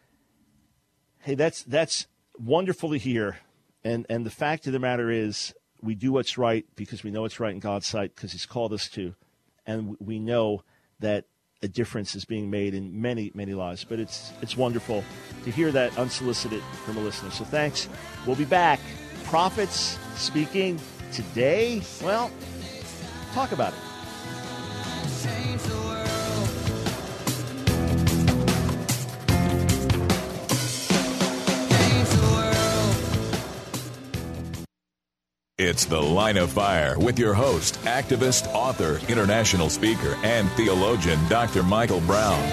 Hey, that's that's wonderful to hear. And and the fact of the matter is, we do what's right because we know it's right in God's sight because He's called us to, and we know that a difference is being made in many, many lives. But it's it's wonderful to hear that unsolicited from a listener. So thanks. We'll be back. Prophets speaking today. Well, talk about it. Change the world. Change the world. It's The Line of Fire with your host, activist, author, international speaker, and theologian, Doctor Michael Brown.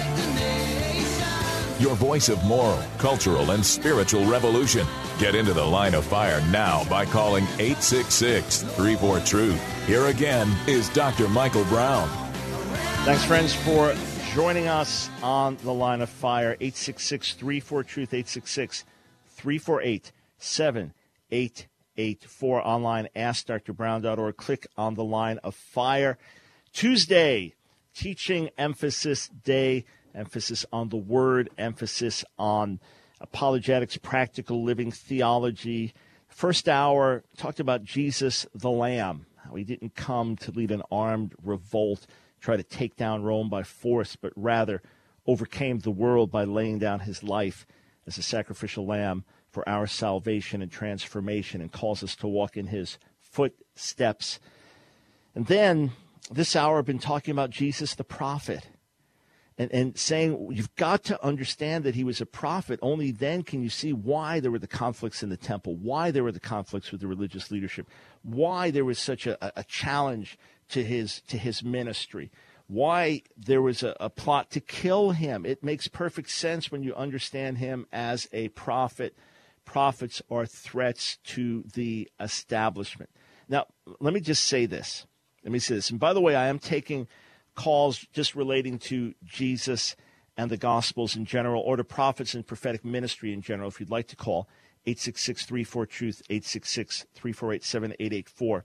Your voice of moral, cultural, and spiritual revolution. Get into The Line of Fire now by calling eight six six, three four, truth. Here again is Doctor Michael Brown. Thanks, friends, for joining us on The Line of Fire. eight six six, three four, truth, eight six six, three four eight, seven eight eight four. Online, ask dr brown dot org. Click on The Line of Fire. Tuesday, Teaching Emphasis Day. Emphasis on the Word, emphasis on apologetics, practical living, theology. First hour, talked about Jesus the Lamb, how he didn't come to lead an armed revolt, try to take down Rome by force, but rather overcame the world by laying down his life as a sacrificial lamb for our salvation and transformation, and calls us to walk in his footsteps. And then this hour, I've been talking about Jesus the prophet. And, and saying you've got to understand that he was a prophet. Only then can you see why there were the conflicts in the temple, why there were the conflicts with the religious leadership, why there was such a, a challenge to his to his ministry, why there was a, a plot to kill him. It makes perfect sense when you understand him as a prophet. Prophets are threats to the establishment. Now, let me just say this. Let me say this. And by the way, I am taking calls just relating to Jesus and the Gospels in general, or to prophets and prophetic ministry in general. If you'd like to call, eight six six, three four, truth, eight six six, three four eight, seven eight eight four.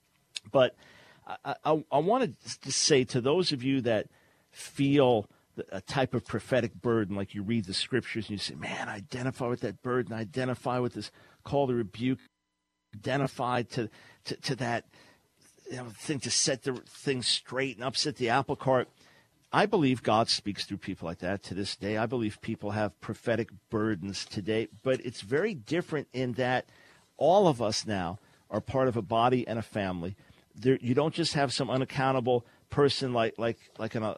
But I, I, I want to say to those of you that feel a type of prophetic burden, like you read the scriptures and you say, man, I identify with that burden, I identify with this call to rebuke, identify to, to, to that You know, thing to set the things straight and upset the apple cart. I believe God speaks through people like that to this day. I believe people have prophetic burdens today, but it's very different in that all of us now are part of a body and a family. There, you don't just have some unaccountable person like like like an, uh,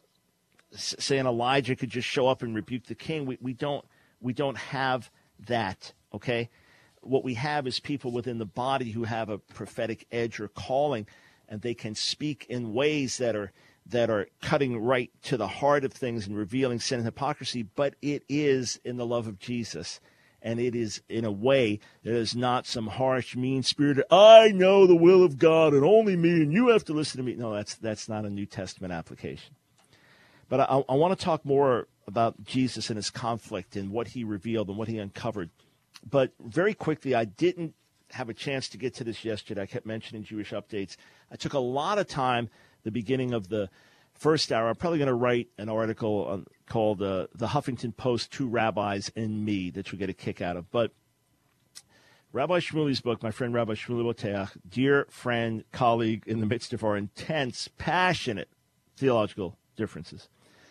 say an Elijah could just show up and rebuke the king. We we don't we don't have that. Okay, what we have is people within the body who have a prophetic edge or calling, and they can speak in ways that are that are cutting right to the heart of things and revealing sin and hypocrisy, but it is in the love of Jesus, and it is in a way that is not some harsh, mean-spirited, I know the will of God and only me, and you have to listen to me. No, that's that's not a New Testament application. But I, I want to talk more about Jesus and his conflict and what he revealed and what he uncovered. But very quickly, I didn't have a chance to get to this yesterday. I kept mentioning Jewish updates. I took a lot of time, the beginning of the first hour. I'm probably going to write an article on, called uh, The Huffington Post, Two Rabbis and Me, that you'll get a kick out of. But Rabbi Shmuley's book, my friend Rabbi Shmuley Boteach, dear friend, colleague in the midst of our intense, passionate theological differences.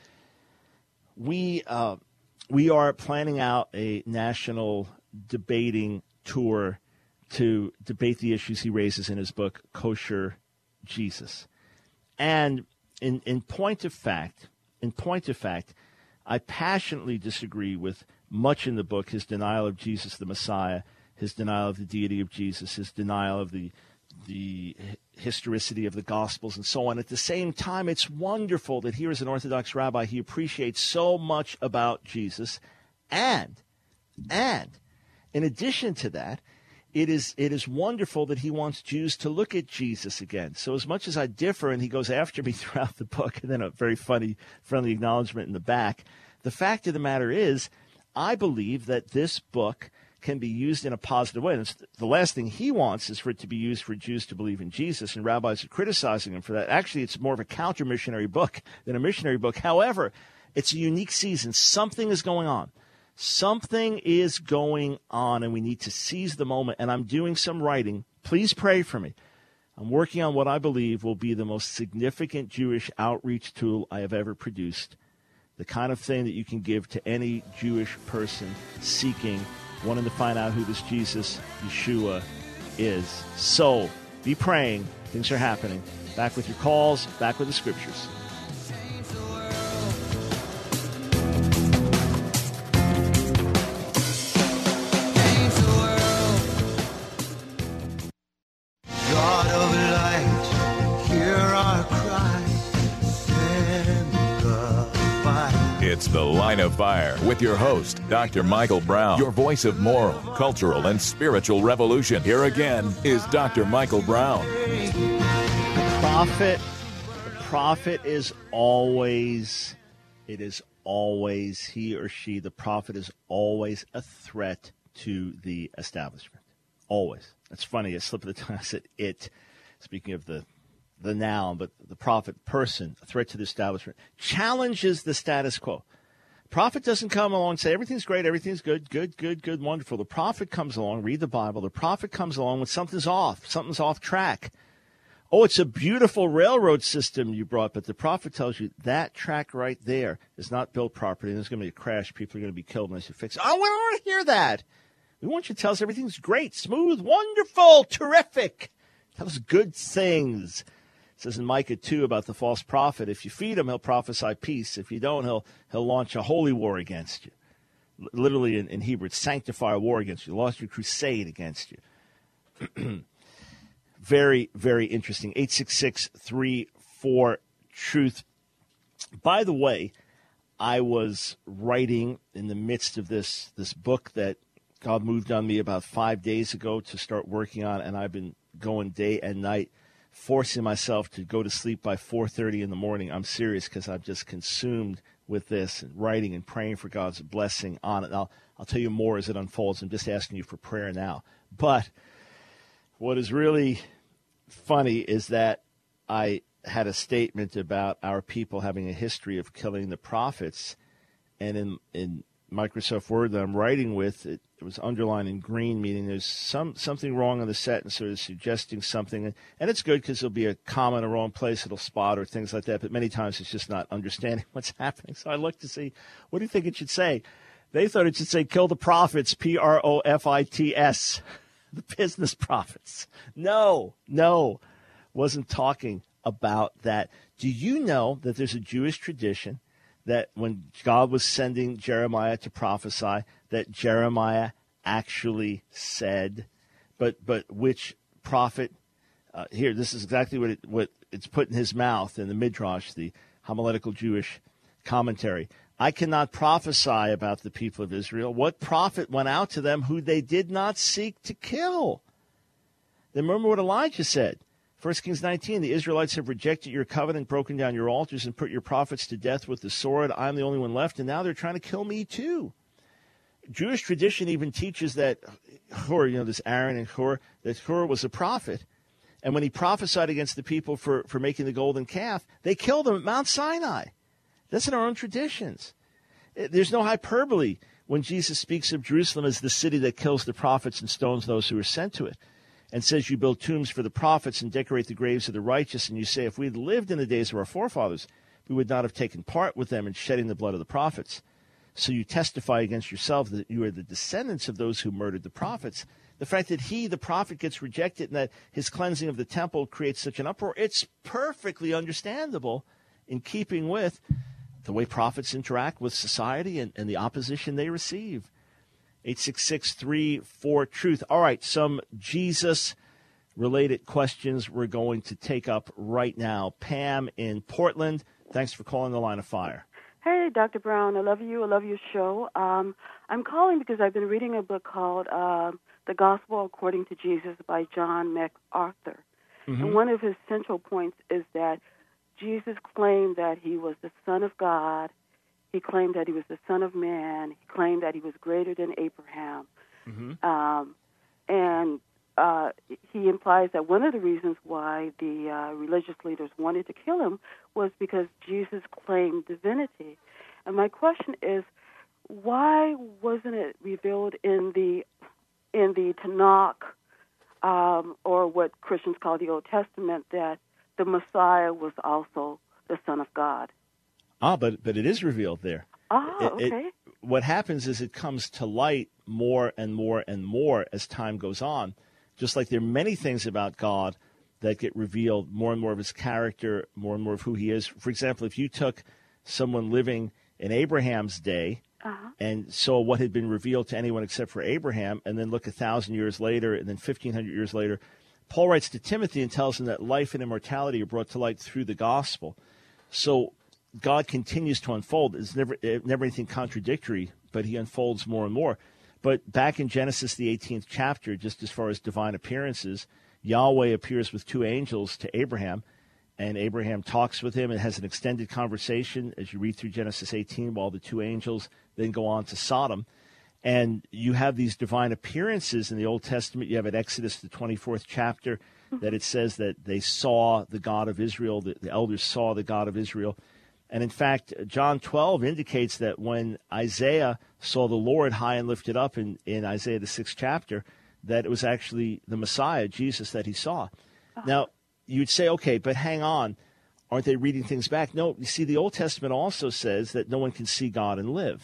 We, uh, we are planning out a national debating tour to debate the issues he raises in his book, Kosher Jesus. And in, in point of fact, in point of fact, I passionately disagree with much in the book, his denial of Jesus the Messiah, his denial of the deity of Jesus, his denial of the the historicity of the Gospels, and so on. At the same time, it's wonderful that here as an Orthodox rabbi, he appreciates so much about Jesus. And, and, in addition to that, It is it is wonderful that he wants Jews to look at Jesus again. So as much as I differ, and he goes after me throughout the book, and then a very funny, friendly acknowledgement in the back, the fact of the matter is, I believe that this book can be used in a positive way. And it's, the last thing he wants is for it to be used for Jews to believe in Jesus, and rabbis are criticizing him for that. Actually, it's more of a counter-missionary book than a missionary book. However, it's a unique season. Something is going on. Something is going on, and we need to seize the moment. And I'm doing some writing. Please pray for me. I'm working on what I believe will be the most significant Jewish outreach tool I have ever produced, the kind of thing that you can give to any Jewish person seeking, wanting to find out who this Jesus, Yeshua, is. So be praying. Things are happening. Back with your calls, back with the scriptures. It's The Line of Fire with your host, Doctor Michael Brown, your voice of moral, cultural, and spiritual revolution. Here again is Doctor Michael Brown. The prophet, the prophet is always, it is always, he or she, the prophet is always a threat to the establishment. Always. That's funny. A slip of the tongue. I said it. Speaking of the the noun, but the prophet, person, a threat to the establishment, challenges the status quo. Prophet doesn't come along and say, everything's great, everything's good, good, good, good, wonderful. The prophet comes along, read the Bible. The prophet comes along when something's off, something's off track. Oh, it's a beautiful railroad system you brought, but the prophet tells you that track right there is not built properly, and there's going to be a crash. People are going to be killed unless you fix it. Oh, we don't want to hear that. We want you to tell us everything's great, smooth, wonderful, terrific. Tell us good things. It says in Micah two about the false prophet, if you feed him, he'll prophesy peace. If you don't, he'll he'll launch a holy war against you. L- literally in, in Hebrew, it's sanctify a war against you, launch a crusade against you. Very, very interesting. eight six six, three four, truth. By the way, I was writing in the midst of this this book that God moved on me about five days ago to start working on, and I've been going day and night, forcing myself to go to sleep by four thirty in the morning. I'm serious because I'm just consumed with this and writing and praying for God's blessing on it. And I'll, I'll tell you more as it unfolds. I'm just asking you for prayer now. But what is really funny is that I had a statement about our people having a history of killing the prophets, and in, in Microsoft Word that I'm writing with, it, it was underlined in green, meaning there's some something wrong on the set, and so it's suggesting something. And, and it's good because there'll be a comma in the wrong place it'll spot or things like that, but many times it's just not understanding what's happening. So I looked to see, what do you think it should say? They thought it should say, kill the prophets, P R O F I T S, the business prophets. No, no, wasn't talking about that. Do you know that there's a Jewish tradition that when God was sending Jeremiah to prophesy, that Jeremiah actually said, but but which prophet? Uh, here, this is exactly what it, what it's put in his mouth in the Midrash, the homiletical Jewish commentary. I cannot prophesy about the people of Israel. What prophet went out to them who they did not seek to kill? Then remember what Elijah said. First Kings nineteen, the Israelites have rejected your covenant, broken down your altars, and put your prophets to death with the sword. I'm the only one left, and now they're trying to kill me too. Jewish tradition even teaches that Hur, you know, this Aaron and Hur, that Hur was a prophet. And when he prophesied against the people for, for making the golden calf, they killed him at Mount Sinai. That's in our own traditions. There's no hyperbole when Jesus speaks of Jerusalem as the city that kills the prophets and stones those who are sent to it, and says you build tombs for the prophets and decorate the graves of the righteous, and you say, if we had lived in the days of our forefathers, we would not have taken part with them in shedding the blood of the prophets. So you testify against yourself that you are the descendants of those who murdered the prophets. The fact that he, the prophet, gets rejected and that his cleansing of the temple creates such an uproar, it's perfectly understandable in keeping with the way prophets interact with society and, and the opposition they receive. eight six six, three four, truth. All right, some Jesus-related questions we're going to take up right now. Pam in Portland, thanks for calling the Line of Fire. Hey, Doctor Brown, I love you. I love your show. Um, I'm calling because I've been reading a book called uh, The Gospel According to Jesus by John MacArthur. Mm-hmm. And one of his central points is that Jesus claimed that he was the Son of God. He claimed that he was the Son of Man. He claimed that he was greater than Abraham. Mm-hmm. Um, and uh, he implies that one of the reasons why the uh, religious leaders wanted to kill him was because Jesus claimed divinity. And my question is, why wasn't it revealed in the in the Tanakh, um, or what Christians call the Old Testament, that the Messiah was also the Son of God? Ah, but but it is revealed there. Ah, it, okay. It, what happens is it comes to light more and more and more as time goes on. Just like there are many things about God that get revealed, more and more of his character, more and more of who he is. For example, if you took someone living in Abraham's day uh-huh. and saw what had been revealed to anyone except for Abraham, and then look a thousand years later and then fifteen hundred years later, Paul writes to Timothy and tells him that life and immortality are brought to light through the gospel. So God continues to unfold. There's never, never anything contradictory, but he unfolds more and more. But back in Genesis, the eighteenth chapter, just as far as divine appearances, Yahweh appears with two angels to Abraham, and Abraham talks with him and has an extended conversation as you read through Genesis eighteen, while the two angels then go on to Sodom. And you have these divine appearances in the Old Testament. You have at Exodus, the twenty-fourth chapter, that it says that they saw the God of Israel, the, the elders saw the God of Israel. And in fact, John twelve indicates that when Isaiah saw the Lord high and lifted up in, in Isaiah, the sixth chapter, that it was actually the Messiah, Jesus, that he saw. Uh-huh. Now, you'd say, okay, but hang on. Aren't they reading things back? No, you see, the Old Testament also says that no one can see God and live.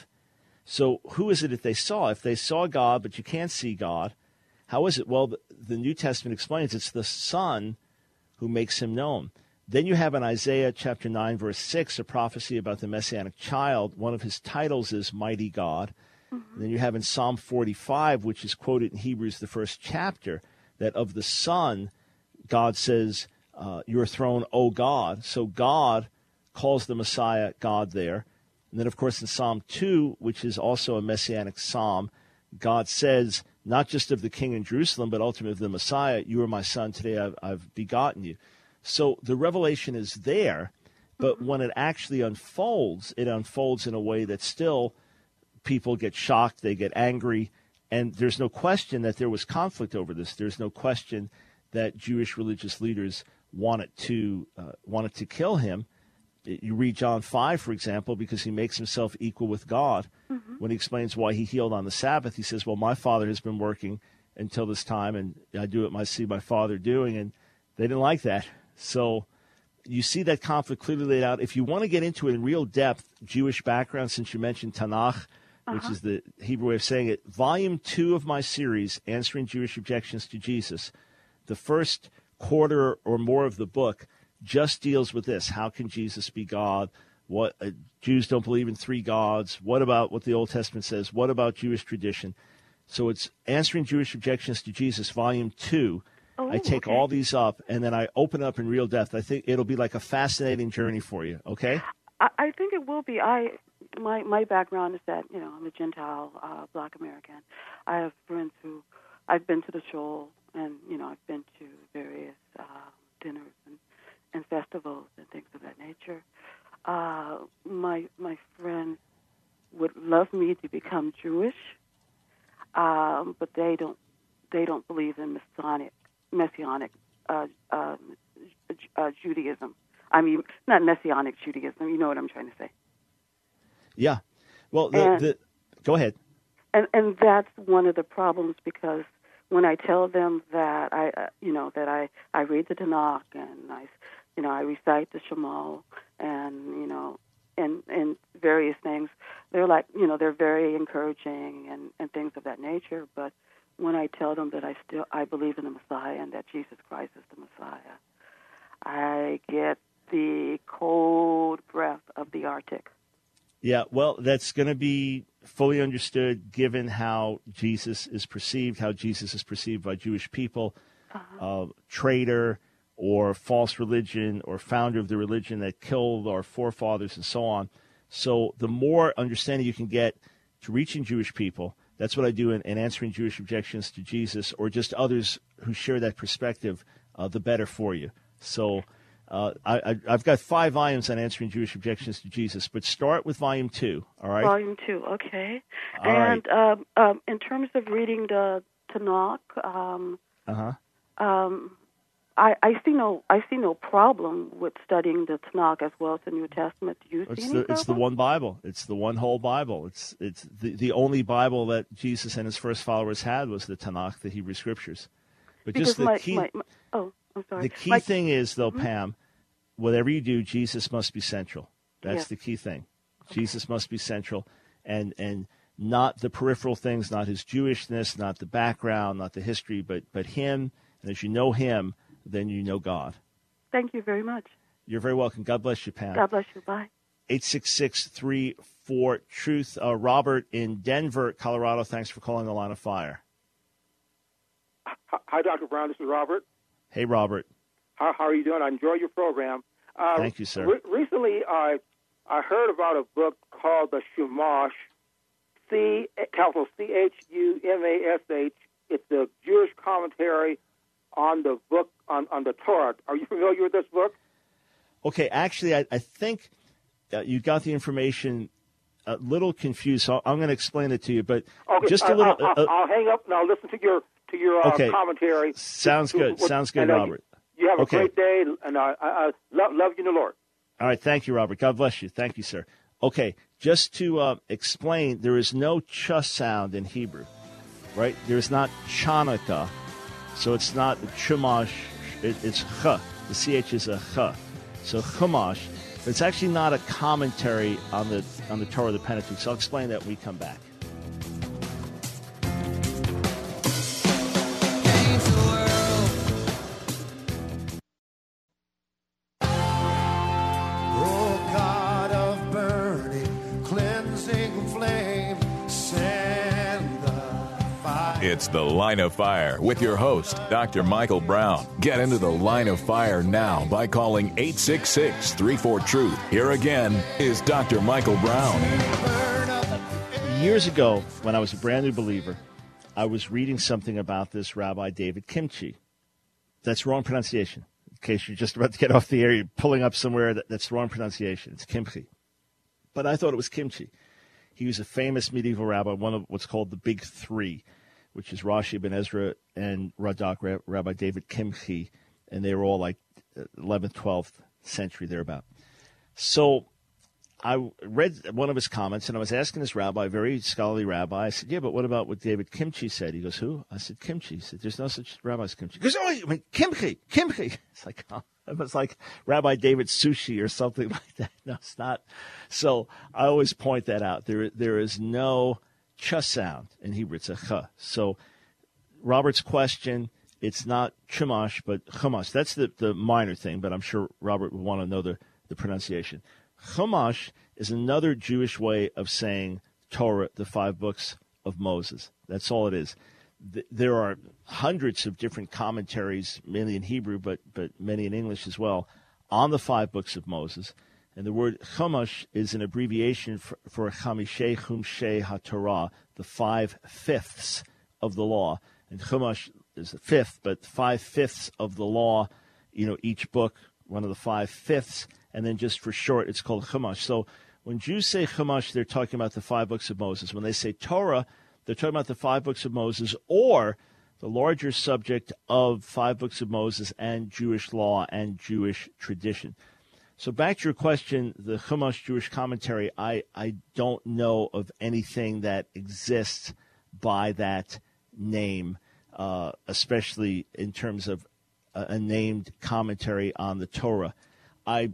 So who is it that they saw? If they saw God, but you can't see God, how is it? Well, the, the New Testament explains it's the Son who makes him known. Then you have in Isaiah chapter nine, verse six, a prophecy about the Messianic child. One of his titles is Mighty God. Mm-hmm. And then you have in Psalm forty-five, which is quoted in Hebrews, the first chapter, that of the Son, God says, uh, your throne, O God. So God calls the Messiah God there. And then, of course, in Psalm two, which is also a Messianic psalm, God says, not just of the King in Jerusalem, but ultimately of the Messiah, you are my son, today I've, I've begotten you. So the revelation is there, but when it actually unfolds, it unfolds in a way that still people get shocked, they get angry, and there's no question that there was conflict over this. There's no question that Jewish religious leaders wanted to uh, wanted to kill him. You read John five, for example, because he makes himself equal with God. Mm-hmm. When he explains why he healed on the Sabbath, he says, well, my Father has been working until this time, and I do what I see my Father doing, and they didn't like that. So you see that conflict clearly laid out. If you want to get into it in real depth, Jewish background, since you mentioned Tanakh, uh-huh. which is the Hebrew way of saying it, volume two of my series, Answering Jewish Objections to Jesus, the first quarter or more of the book just deals with this. How can Jesus be God? What uh, Jews don't believe in three gods. What about what the Old Testament says? What about Jewish tradition? So it's Answering Jewish Objections to Jesus, volume two. Oh, I take okay. all these up, and then I open up in real depth. I think it'll be like a fascinating journey for you, okay? I, I think it will be. I my my background is that, you know, I'm a Gentile, uh, Black American. I have friends who, I've been to the Shoal, and, you know, I've been to various uh, dinners and, and festivals and things of that nature. Uh, my my friends would love me to become Jewish, um, but they don't they don't believe in Masonic. Messianic uh, uh, uh, Judaism. I mean, not Messianic Judaism. You know what I'm trying to say. Yeah. Well, the, and, the, go ahead. And and that's one of the problems, because when I tell them that I, uh, you know, that I, I read the Tanakh and I, you know, I recite the Shema and, you know, and and various things, they're like, you know, they're very encouraging and, and things of that nature, but when I tell them that I still I believe in the Messiah and that Jesus Christ is the Messiah, I get the cold breath of the Arctic. Yeah, well, that's going to be fully understood given how Jesus is perceived, how Jesus is perceived by Jewish people, uh-huh. uh, traitor or false religion or founder of the religion that killed our forefathers and so on. So the more understanding you can get to reaching Jewish people, that's what I do in, in Answering Jewish Objections to Jesus, or just others who share that perspective, uh, the better for you. So uh, I, I, I've got five volumes on Answering Jewish Objections to Jesus, but start with volume two, all right? Volume two, okay. All and right. um, um, in terms of reading the Tanakh, um, uh-huh. um, I, I see no I see no problem with studying the Tanakh as well as the New Testament. Do you see it's any the, problem? It's the one Bible. It's the one whole Bible. It's it's the, the only Bible that Jesus and his first followers had was the Tanakh, the Hebrew Scriptures. But because just the my, key, my, my, oh, I'm sorry. The key my, thing is, though, mm-hmm. Pam, whatever you do, Jesus must be central. That's yes. the key thing. Okay. Jesus must be central, and and not the peripheral things, not his Jewishness, not the background, not the history, but but him. And as you know him, then you know God. Thank you very much. You're very welcome. God bless you, Pam. God bless you. Bye. eight six six, three four, truth. Uh, Robert in Denver, Colorado, thanks for calling the Line of Fire. Hi, Doctor Brown. This is Robert. Hey, Robert. How, how are you doing? I enjoy your program. Uh, Thank you, sir. Re- recently, I I heard about a book called the Chumash, C capital C H U M A S H. It's a Jewish commentary on the book on, on the Torah. Are you familiar with this book? Okay, actually, I, I think uh, you got the information a little confused, so I'm going to explain it to you. But okay, just a little. I'll, I'll, uh, I'll hang up and I'll listen to your to your uh, okay. commentary. Sounds good. Sounds good, and, uh, Robert. You have a okay. great day, and I, I, I love, love you in the Lord. All right, thank you, Robert. God bless you. Thank you, sir. Okay, just to uh, explain, there is no ch sound in Hebrew, right? There is not chanukah, so it's not chumash. It, it's ch. The ch is a ch. So chumash, but it's actually not a commentary on the on the Torah, the Pentateuch. So I'll explain that when we come back. It's The Line of Fire with your host, Doctor Michael Brown. Get into the Line of Fire now by calling eight six six, three four, truth. Here again is Doctor Michael Brown. Years ago, when I was a brand new believer, I was reading something about this Rabbi David Kimchi. That's wrong pronunciation. In case you're just about to get off the air, you're pulling up somewhere, that, that's the wrong pronunciation. It's Kimchi. But I thought it was Kimchi. He was a famous medieval rabbi, one of what's called the Big Three, which is Rashi, Ibn Ezra, and Radak, Rabbi David Kimchi, and they were all like eleventh, twelfth century, thereabout. So I read one of his comments, and I was asking this rabbi, a very scholarly rabbi, I said, yeah, but what about what David Kimchi said? He goes, who? I said, Kimchi. He said, there's no such rabbi as Kimchi. He goes, oh, I mean, Kimchi, Kimchi. It's like, oh, it was like Rabbi David Sushi or something like that. No, it's not. So I always point that out. There, There is no ch sound in Hebrew. It's a ch. So Robert's question, it's not chumash, but chumash. That's the, the minor thing, but I'm sure Robert would want to know the, the pronunciation. Chumash is another Jewish way of saying Torah, the five books of Moses. That's all it is. There are hundreds of different commentaries, mainly in Hebrew, but, but many in English as well, on the five books of Moses. And the word chumash is an abbreviation for, for chamishei chumshei haTorah, the five-fifths of the law. And chumash is the fifth, but five-fifths of the law, you know, each book, one of the five-fifths, and then just for short, it's called chumash. So when Jews say chumash, they're talking about the five books of Moses. When they say Torah, they're talking about the five books of Moses or the larger subject of five books of Moses and Jewish law and Jewish tradition. So back to your question, the Chumash Jewish commentary, I, I don't know of anything that exists by that name, uh, especially in terms of a, a named commentary on the Torah. I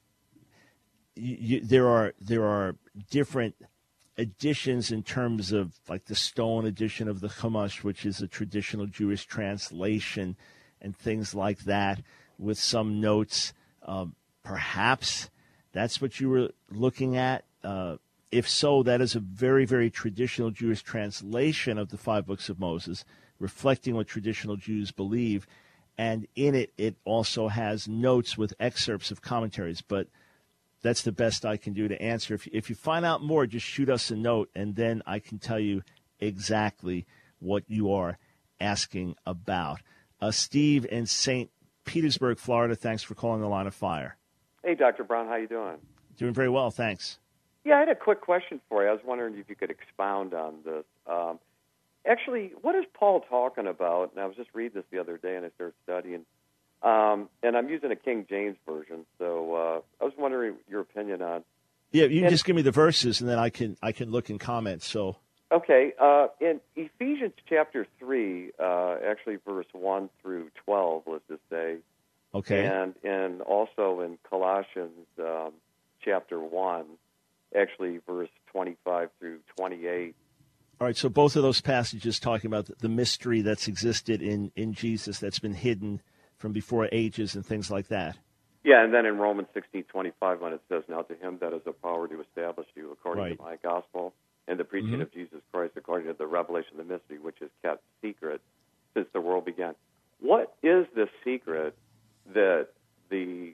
you, there are there are different editions in terms of like the Stone edition of the Chumash, which is a traditional Jewish translation, and things like that, with some notes. Um, Perhaps that's what you were looking at. Uh, if so, that is a very, very traditional Jewish translation of the five books of Moses, reflecting what traditional Jews believe. And in it, it also has notes with excerpts of commentaries. But that's the best I can do to answer. If, if you find out more, just shoot us a note, and then I can tell you exactly what you are asking about. Uh, Steve in Saint Petersburg, Florida, thanks for calling the Line of Fire. Hey, Doctor Brown, how you doing? Doing very well, thanks. Yeah, I had a quick question for you. I was wondering if you could expound on this. Um, actually, what is Paul talking about? And I was just reading this the other day, and I started studying. Um, and I'm using a King James version, so uh, I was wondering your opinion on. Yeah, you can and, just give me the verses, and then I can I can look and comment. So. Okay, uh, in Ephesians chapter three, uh, actually verse one through twelve, let's just say. Okay. And and also in Colossians um, chapter one, actually verse twenty-five through twenty-eight. All right, so both of those passages talking about the, the mystery that's existed in, in Jesus that's been hidden from before ages and things like that. Yeah, and then in Romans sixteen twenty-five, when it says, "Now to him that has the power to establish you according right. to my gospel and the preaching mm-hmm. of Jesus Christ according to the revelation of the mystery, which is kept secret since the world began." What is the secret that the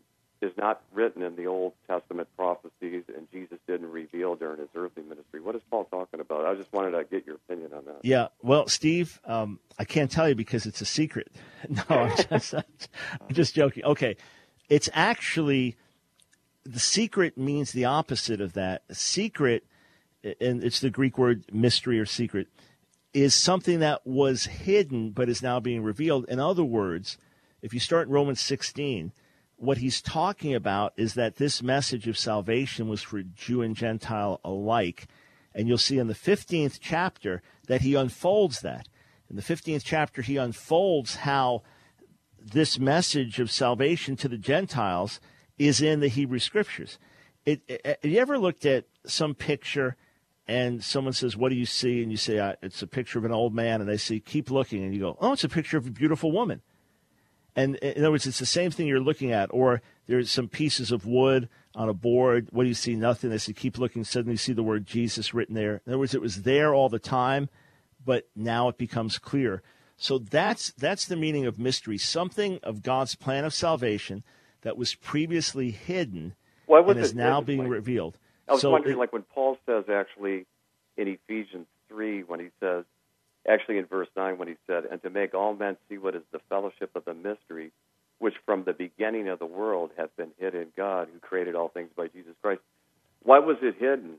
is not written in the Old Testament prophecies and Jesus didn't reveal during his earthly ministry. What is Paul talking about? I just wanted to get your opinion on that. Yeah, well, Steve, um, I can't tell you because it's a secret. No, I'm just, I'm just joking. Okay, it's actually, the secret means the opposite of that. Secret, and it's the Greek word mystery or secret, is something that was hidden but is now being revealed. In other words, if you start in Romans sixteen, what he's talking about is that this message of salvation was for Jew and Gentile alike. And you'll see in the fifteenth chapter that he unfolds that. In the fifteenth chapter, he unfolds how this message of salvation to the Gentiles is in the Hebrew Scriptures. It, it, have you ever looked at some picture and someone says, what do you see? And you say, uh, it's a picture of an old man. And they say, keep looking. And you go, oh, it's a picture of a beautiful woman. And in other words, it's the same thing you're looking at. Or there's some pieces of wood on a board. What do you see? Nothing. They say, keep looking. Suddenly you see the word Jesus written there. In other words, it was there all the time, but now it becomes clear. So that's that's the meaning of mystery, something of God's plan of salvation that was previously hidden Why was and is it now hidden? being Like, revealed. I was so wondering, it, like when Paul says actually in Ephesians three, when he says, actually in verse nine, when he said, and to make all men see what is the fellowship of the mystery, which from the beginning of the world has been hid in God, who created all things by Jesus Christ. Why was it hidden?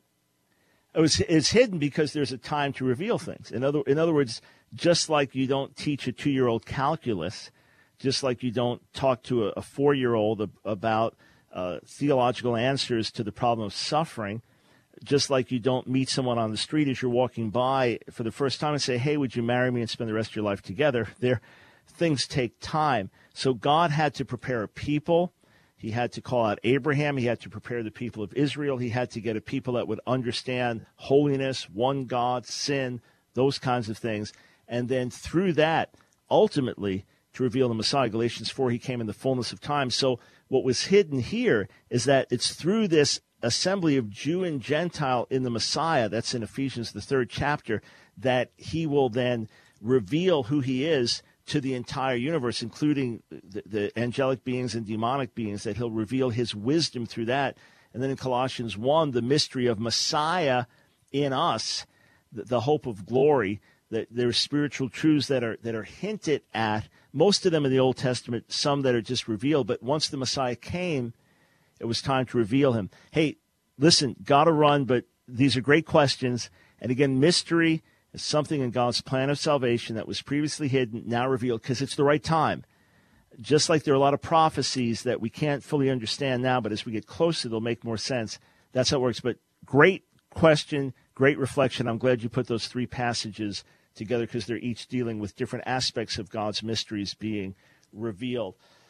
It was, it's hidden because there's a time to reveal things. In other, in other words, just like you don't teach a two-year-old calculus, just like you don't talk to a, a four-year-old about uh, theological answers to the problem of suffering, just like you don't meet someone on the street as you're walking by for the first time and say, hey, would you marry me and spend the rest of your life together? There, things take time. So God had to prepare a people. He had to call out Abraham. He had to prepare the people of Israel. He had to get a people that would understand holiness, one God, sin, those kinds of things. And then through that, ultimately, to reveal the Messiah. Galatians four, he came in the fullness of time. So what was hidden here is that it's through this assembly of Jew and Gentile in the Messiah, that's in Ephesians, the third chapter, that he will then reveal who he is to the entire universe, including the, the angelic beings and demonic beings, that he'll reveal his wisdom through that. And then in Colossians one, the mystery of Messiah in us, the, the hope of glory, that there are spiritual truths that are that are hinted at, most of them in the Old Testament, some that are just revealed. But once the Messiah came, it was time to reveal him. Hey, listen, got to run, but these are great questions. And again, mystery is something in God's plan of salvation that was previously hidden, now revealed, because it's the right time. Just like there are a lot of prophecies that we can't fully understand now, but as we get closer, they'll make more sense. That's how it works. But great question, great reflection. I'm glad you put those three passages together because they're each dealing with different aspects of God's mysteries being revealed.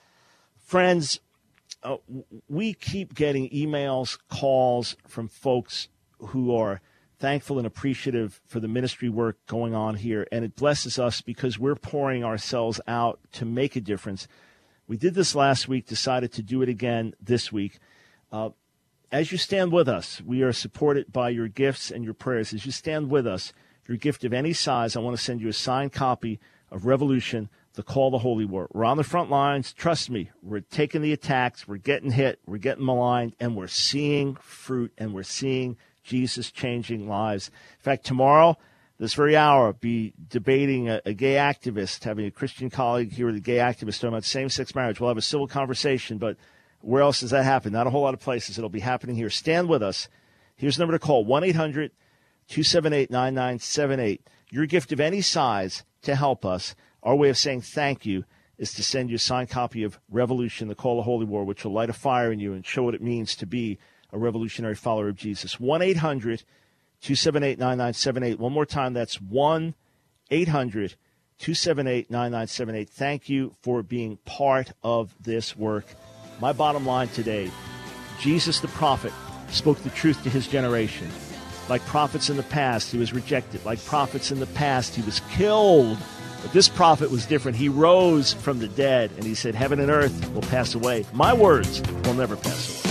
Friends, uh, we keep getting emails, calls from folks who are thankful and appreciative for the ministry work going on here, and it blesses us because we're pouring ourselves out to make a difference. We did this last week, decided to do it again this week. Uh, as you stand with us, we are supported by your gifts and your prayers. As you stand with us, your gift of any size, I want to send you a signed copy of Revolution, The Call to Holy War. We're on the front lines. Trust me, we're taking the attacks. We're getting hit. We're getting maligned. And we're seeing fruit, and we're seeing Jesus changing lives. In fact, tomorrow, this very hour, I'll be debating a, a gay activist, having a Christian colleague here with a gay activist talking about same-sex marriage. We'll have a civil conversation, but where else does that happen? Not a whole lot of places. It'll be happening here. Stand with us. Here's the number to call, one eight hundred two seven eight nine nine seven eight. Your gift of any size to help us. Our way of saying thank you is to send you a signed copy of Revolution, The Call to Holy War, which will light a fire in you and show what it means to be a revolutionary follower of Jesus. one eight hundred two seven eight nine nine seven eight. One more time, that's one eight hundred two seven eight nine nine seven eight. Thank you for being part of this work. My bottom line today, Jesus the prophet spoke the truth to his generation. Like prophets in the past, he was rejected. Like prophets in the past, he was killed. But this prophet was different. He rose from the dead, and he said, heaven and earth will pass away. My words will never pass away.